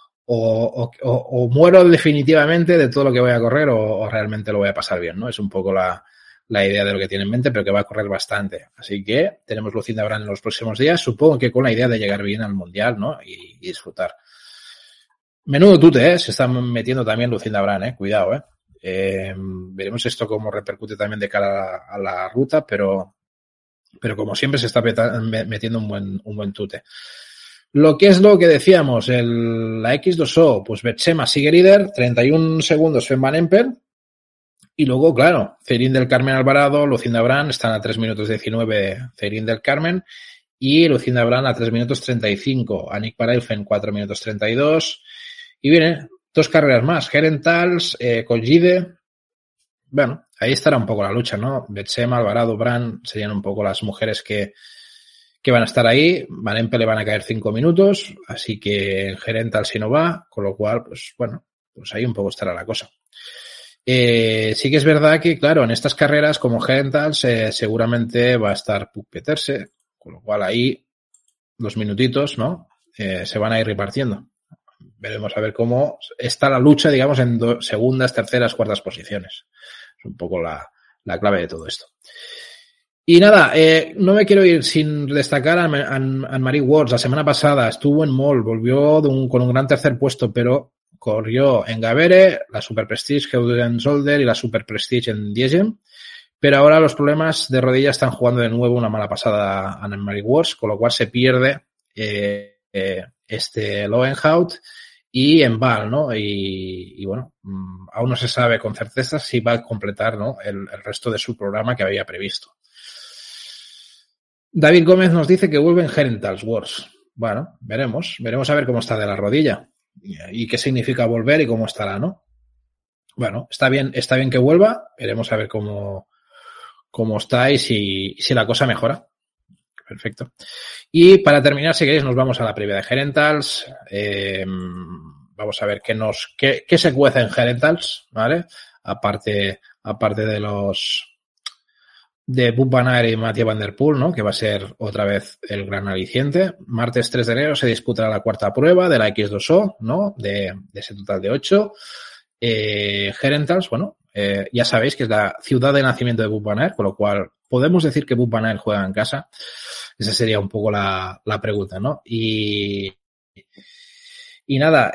[SPEAKER 1] muero definitivamente de todo lo que voy a correr o realmente lo voy a pasar bien, ¿no? Es un poco la idea de lo que tiene en mente, pero que va a correr bastante. Así que tenemos Lucinda Brand en los próximos días, supongo que con la idea de llegar bien al Mundial, ¿no? Y disfrutar. Menudo tute, se está metiendo también Lucinda Brand, cuidado, veremos esto cómo repercute también de cara a la ruta, pero como siempre se está metiendo un buen tute. Lo que es lo que decíamos, la X2O, pues Betsema sigue líder, 31 segundos Sven Van Empel, y luego, claro, Ceylin del Carmen Alvarado, Lucinda Brand, están a 3 minutos 19 Ceylin del Carmen, y Lucinda Brand a 3 minutos 35, Annick Parijsen 4 minutos 32, y vienen 2 carreras más, Herentals, Collide. Bueno, ahí estará un poco la lucha, ¿no? Betsema, Alvarado, Brand serían un poco las mujeres que van a estar ahí. Van Empel le van a caer 5 minutos, así que Herentals si no va, con lo cual, pues bueno, pues ahí un poco estará la cosa. Sí que es verdad que, claro, en estas carreras como Herentals seguramente va a estar Puck Pieterse, con lo cual ahí los minutitos, ¿no? Se van a ir repartiendo. Veremos a ver cómo está la lucha, digamos, en segundas, terceras, cuartas posiciones. Es un poco la clave de todo esto. Y nada, no me quiero ir sin destacar a Anne-Marie Words. La semana pasada estuvo en Mol, volvió con un gran tercer puesto, pero corrió en Gavere, la Super Prestige en Zolder y la Super Prestige en Diegem. Pero ahora los problemas de rodilla están jugando de nuevo una mala pasada a Anne-Marie Words, con lo cual se pierde Loenhout y en Val, ¿no? Y bueno, aún no se sabe con certeza si va a completar, ¿no? el resto de su programa que había previsto. David Gómez nos dice que vuelve en Herentals Wars. Bueno, veremos a ver cómo está de la rodilla y qué significa volver y cómo estará, ¿no? Bueno, está bien que vuelva, veremos a ver cómo está y si la cosa mejora. Perfecto. Y para terminar, si queréis, nos vamos a la previa de Herentals. Vamos a ver qué se cuece en Herentals, ¿vale? Aparte de Wout van Aert y Mathieu Van Der Poel, ¿no? Que va a ser otra vez el gran aliciente. Martes 3 de enero se disputará la cuarta prueba de la X2O, ¿no? De ese total de 8. Herentals, bueno, ya sabéis que es la ciudad de nacimiento de Wout van Aert, con lo cual podemos decir que Wout van Aert juega en casa. Esa sería un poco la pregunta, ¿no? Y nada,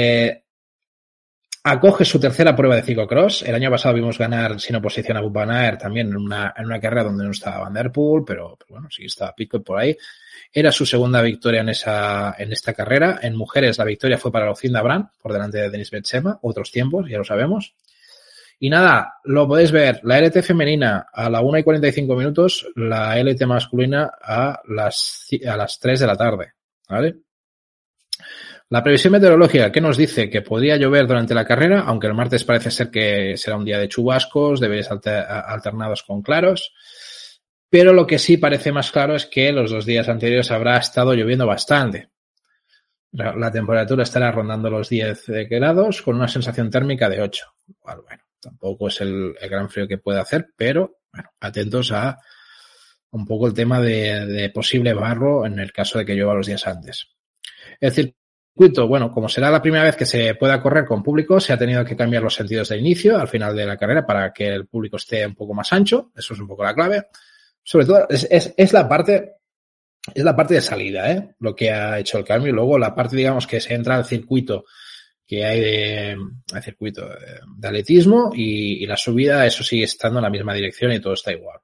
[SPEAKER 1] acoge su tercera prueba de ciclocross. El año pasado vimos ganar sin oposición a Wout van Aert también en una carrera donde no estaba Van Der Poel, pero bueno, sí estaba Pidcock por ahí. Era su segunda victoria en esta carrera. En mujeres la victoria fue para Lucinda Brand, por delante de Denise Betsema, otros tiempos, ya lo sabemos. Y nada, lo podéis ver, la LT femenina a la 1:45 minutos, la LT masculina a las 3 de la tarde, ¿vale? La previsión meteorológica, ¿qué nos dice? Que podría llover durante la carrera, aunque el martes parece ser que será un día de chubascos, deberes alternados con claros. Pero lo que sí parece más claro es que los 2 días anteriores habrá estado lloviendo bastante. La temperatura estará rondando los 10 grados con una sensación térmica de 8. Bueno, tampoco es el gran frío que puede hacer, pero bueno, atentos a un poco el tema de posible barro en el caso de que llueva los días antes. El circuito, bueno, como será la primera vez que se pueda correr con público, se ha tenido que cambiar los sentidos de inicio al final de la carrera para que el público esté un poco más ancho. Eso es un poco la clave. Sobre todo es la parte de salida, lo que ha hecho el cambio. Y luego la parte, digamos, que se entra al circuito que hay al circuito de atletismo y la subida, eso sigue estando en la misma dirección y todo está igual.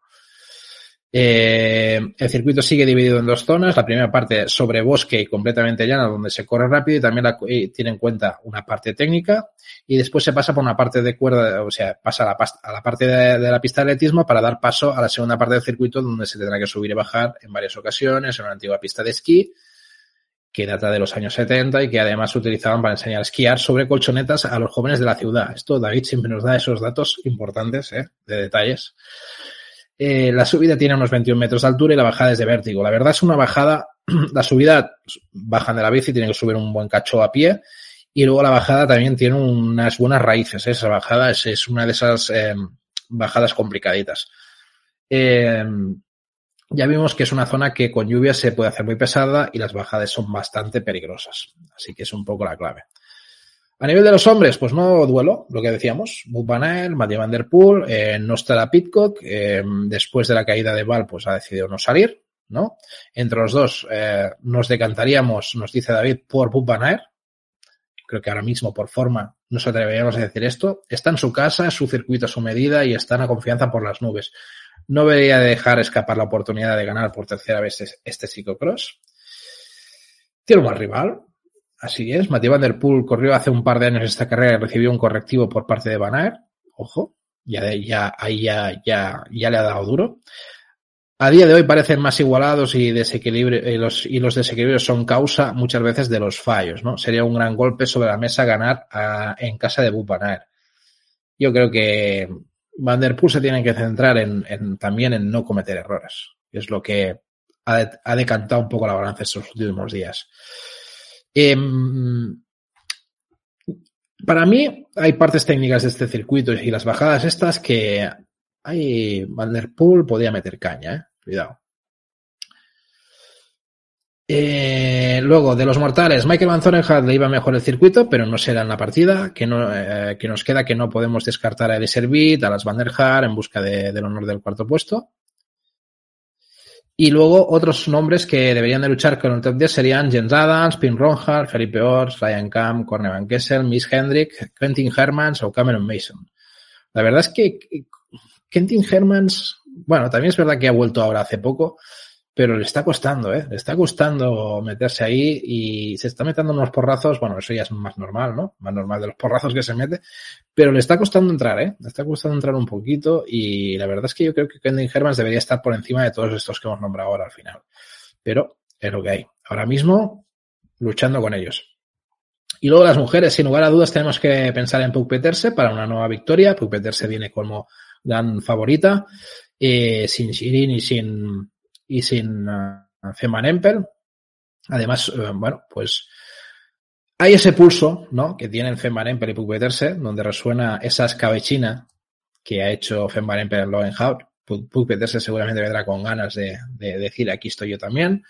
[SPEAKER 1] El circuito sigue dividido en dos zonas. La primera parte sobre bosque y completamente llana, donde se corre rápido y también tiene en cuenta una parte técnica, y después se pasa por una parte de cuerda, o sea, pasa a la parte de la pista de atletismo para dar paso a la segunda parte del circuito, donde se tendrá que subir y bajar en varias ocasiones en una antigua pista de esquí que data de los años 70 y que además se utilizaban para enseñar a esquiar sobre colchonetas a los jóvenes de la ciudad. Esto David siempre nos da esos datos importantes, de detalles. La subida tiene unos 21 metros de altura y la bajada es de vértigo. La verdad es una bajada, la subida bajan de la bici, tienen que subir un buen cacho a pie, y luego la bajada también tiene unas buenas raíces. Esa bajada es una de esas bajadas complicaditas. Ya vimos que es una zona que con lluvia se puede hacer muy pesada y las bajadas son bastante peligrosas. Así que es un poco la clave. A nivel de los hombres, pues no duelo, lo que decíamos. Wout van Aert, Mathieu van der Poel, no estará Pidcock. Después de la caída de Val, pues ha decidido no salir, ¿no? Entre los dos nos decantaríamos, nos dice David, por Wout van Aert. Creo que ahora mismo, por forma, nos atreveríamos a decir esto. Está en su casa, su circuito a su medida y está en la confianza por las nubes. No debería dejar escapar la oportunidad de ganar por tercera vez este ciclocross. Tiene un mal rival. Así es, Mathieu van der Poel corrió hace un par de años esta carrera y recibió un correctivo por parte de Van Aert. Ojo, ya le ha dado duro. A día de hoy parecen más igualados y los desequilibrios son causa muchas veces de los fallos, ¿no? Sería un gran golpe sobre la mesa ganar en casa de Wout van Aert. Yo creo que Van der Poel se tiene que centrar también en no cometer errores. Es lo que ha decantado un poco la balanza estos últimos días. Para mí hay partes técnicas de este circuito y las bajadas estas que Van der Poel podía meter caña, cuidado. Luego, de los mortales, Michael Van Zorenhout le iba mejor el circuito, pero no será en la partida, que nos queda que no podemos descartar a Elie Servyt, a Lars Van der Haar en busca del honor del cuarto puesto. Y luego otros nombres que deberían de luchar con el top 10 serían Jens Adams, Pim Ronhaar, Felipe Ors, Ryan Kamp, Corne Van Kessel, Miss Hendrick, Quentin Hermans o Cameron Mason. La verdad es que Quentin Hermans, bueno, también es verdad que ha vuelto ahora hace poco, pero le está costando, le está costando meterse ahí y se está metiendo unos porrazos, bueno, eso ya es más normal, ¿no? Más normal de los porrazos que se mete, pero le está costando entrar, le está costando entrar un poquito y la verdad es que yo creo que Quentin Hermans debería estar por encima de todos estos que hemos nombrado ahora al final, pero es lo que hay. Ahora mismo, luchando con ellos. Y luego las mujeres, sin lugar a dudas, tenemos que pensar en Puk Peterse para una nueva victoria. Puk Peterse viene como gran favorita, sin Shirin y sin Femman Empel. Además, bueno, pues hay ese pulso, ¿no?, que tienen Femman Empel y Puk Peterse, donde resuena esa escabechina que ha hecho Femman Empel en Lowenhout. Puk Peterse seguramente vendrá con ganas de decir aquí estoy yo también.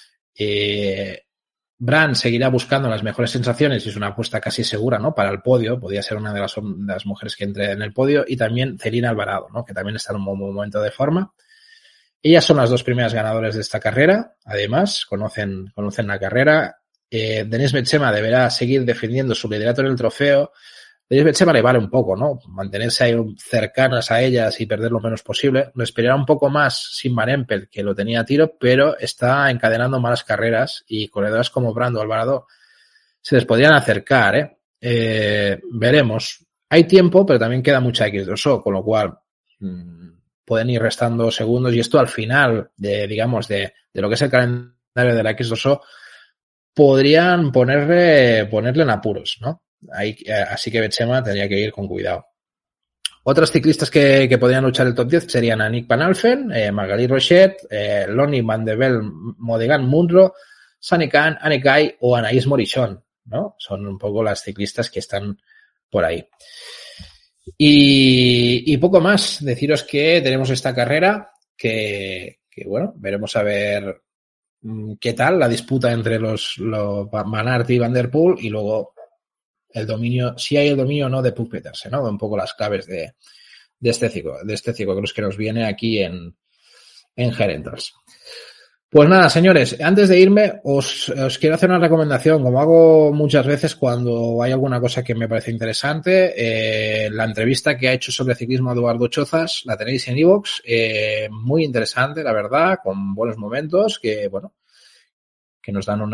[SPEAKER 1] Brand seguirá buscando las mejores sensaciones y es una apuesta casi segura, ¿no?, para el podio. Podría ser una de las mujeres que entre en el podio. Y también Celina Alvarado, ¿no?, que también está en un buen momento de forma. Ellas son las dos primeras ganadoras de esta carrera. Además, conocen la carrera. Denise Betsema deberá seguir defendiendo su liderato en el trofeo. Denise Betsema le vale un poco, ¿no?, mantenerse ahí cercanas a ellas y perder lo menos posible. Lo esperará un poco más sin Van Empel, que lo tenía a tiro, pero está encadenando malas carreras y corredoras como Brando Alvarado se les podrían acercar, veremos. Hay tiempo, pero también queda mucha X2O, con lo cual pueden ir restando segundos y esto al final de lo que es el calendario de la X2O podrían ponerle en apuros, ¿no? Así que Betsema tendría que ir con cuidado. Otras ciclistas que podrían luchar el top 10 serían Annick Van Alphen, Magali Rochette, Lonnie Van de Vel, Modegan Munro, Sunny Khan, Anne Kai o Anaïs Morichon, ¿no? Son un poco las ciclistas que están por ahí. Y poco más. Deciros que tenemos esta carrera que bueno, veremos a ver qué tal la disputa entre los Van Aert y Van der Poel, y luego el dominio, si hay el dominio o no de Puk Pedersen, ¿no? Un poco las claves de este ciclocross que nos viene aquí en Gerentals. Pues nada, señores, antes de irme os quiero hacer una recomendación, como hago muchas veces cuando hay alguna cosa que me parece interesante. La entrevista que ha hecho sobre ciclismo Eduardo Chozas la tenéis en iVoox, muy interesante, la verdad, con buenos momentos que, bueno, que nos dan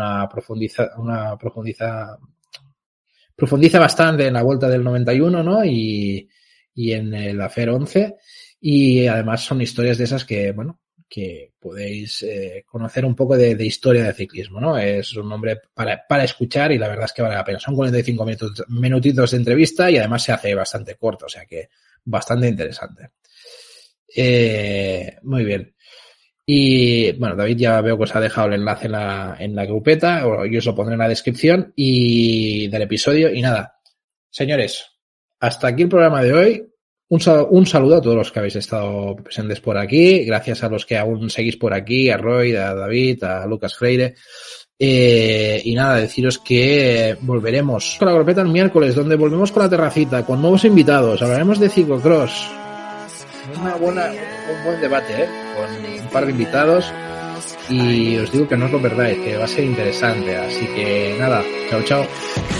[SPEAKER 1] profundiza bastante en la Vuelta del 91, ¿no? Y en el AFER 11, y además son historias de esas que, bueno, que podéis conocer un poco de historia del ciclismo, ¿no? Es un hombre para escuchar y la verdad es que vale la pena. Son 45 minutitos de entrevista y además se hace bastante corto, o sea que bastante interesante. Muy bien. Y bueno, David ya veo que os ha dejado el enlace en la grupeta, yo os lo pondré en la descripción y del episodio. Y nada, señores, hasta aquí el programa de hoy. Un saludo a todos los que habéis estado presentes por aquí. Gracias a los que aún seguís por aquí, a Roy, a David, a Lucas Freire. Y nada, deciros que volveremos con la grupeta el miércoles, donde volvemos con la terracita, con nuevos invitados. Hablaremos de ciclocross. Un buen debate, con un par de invitados. Y os digo que no os lo perdáis, que va a ser interesante. Así que nada, chao, chao.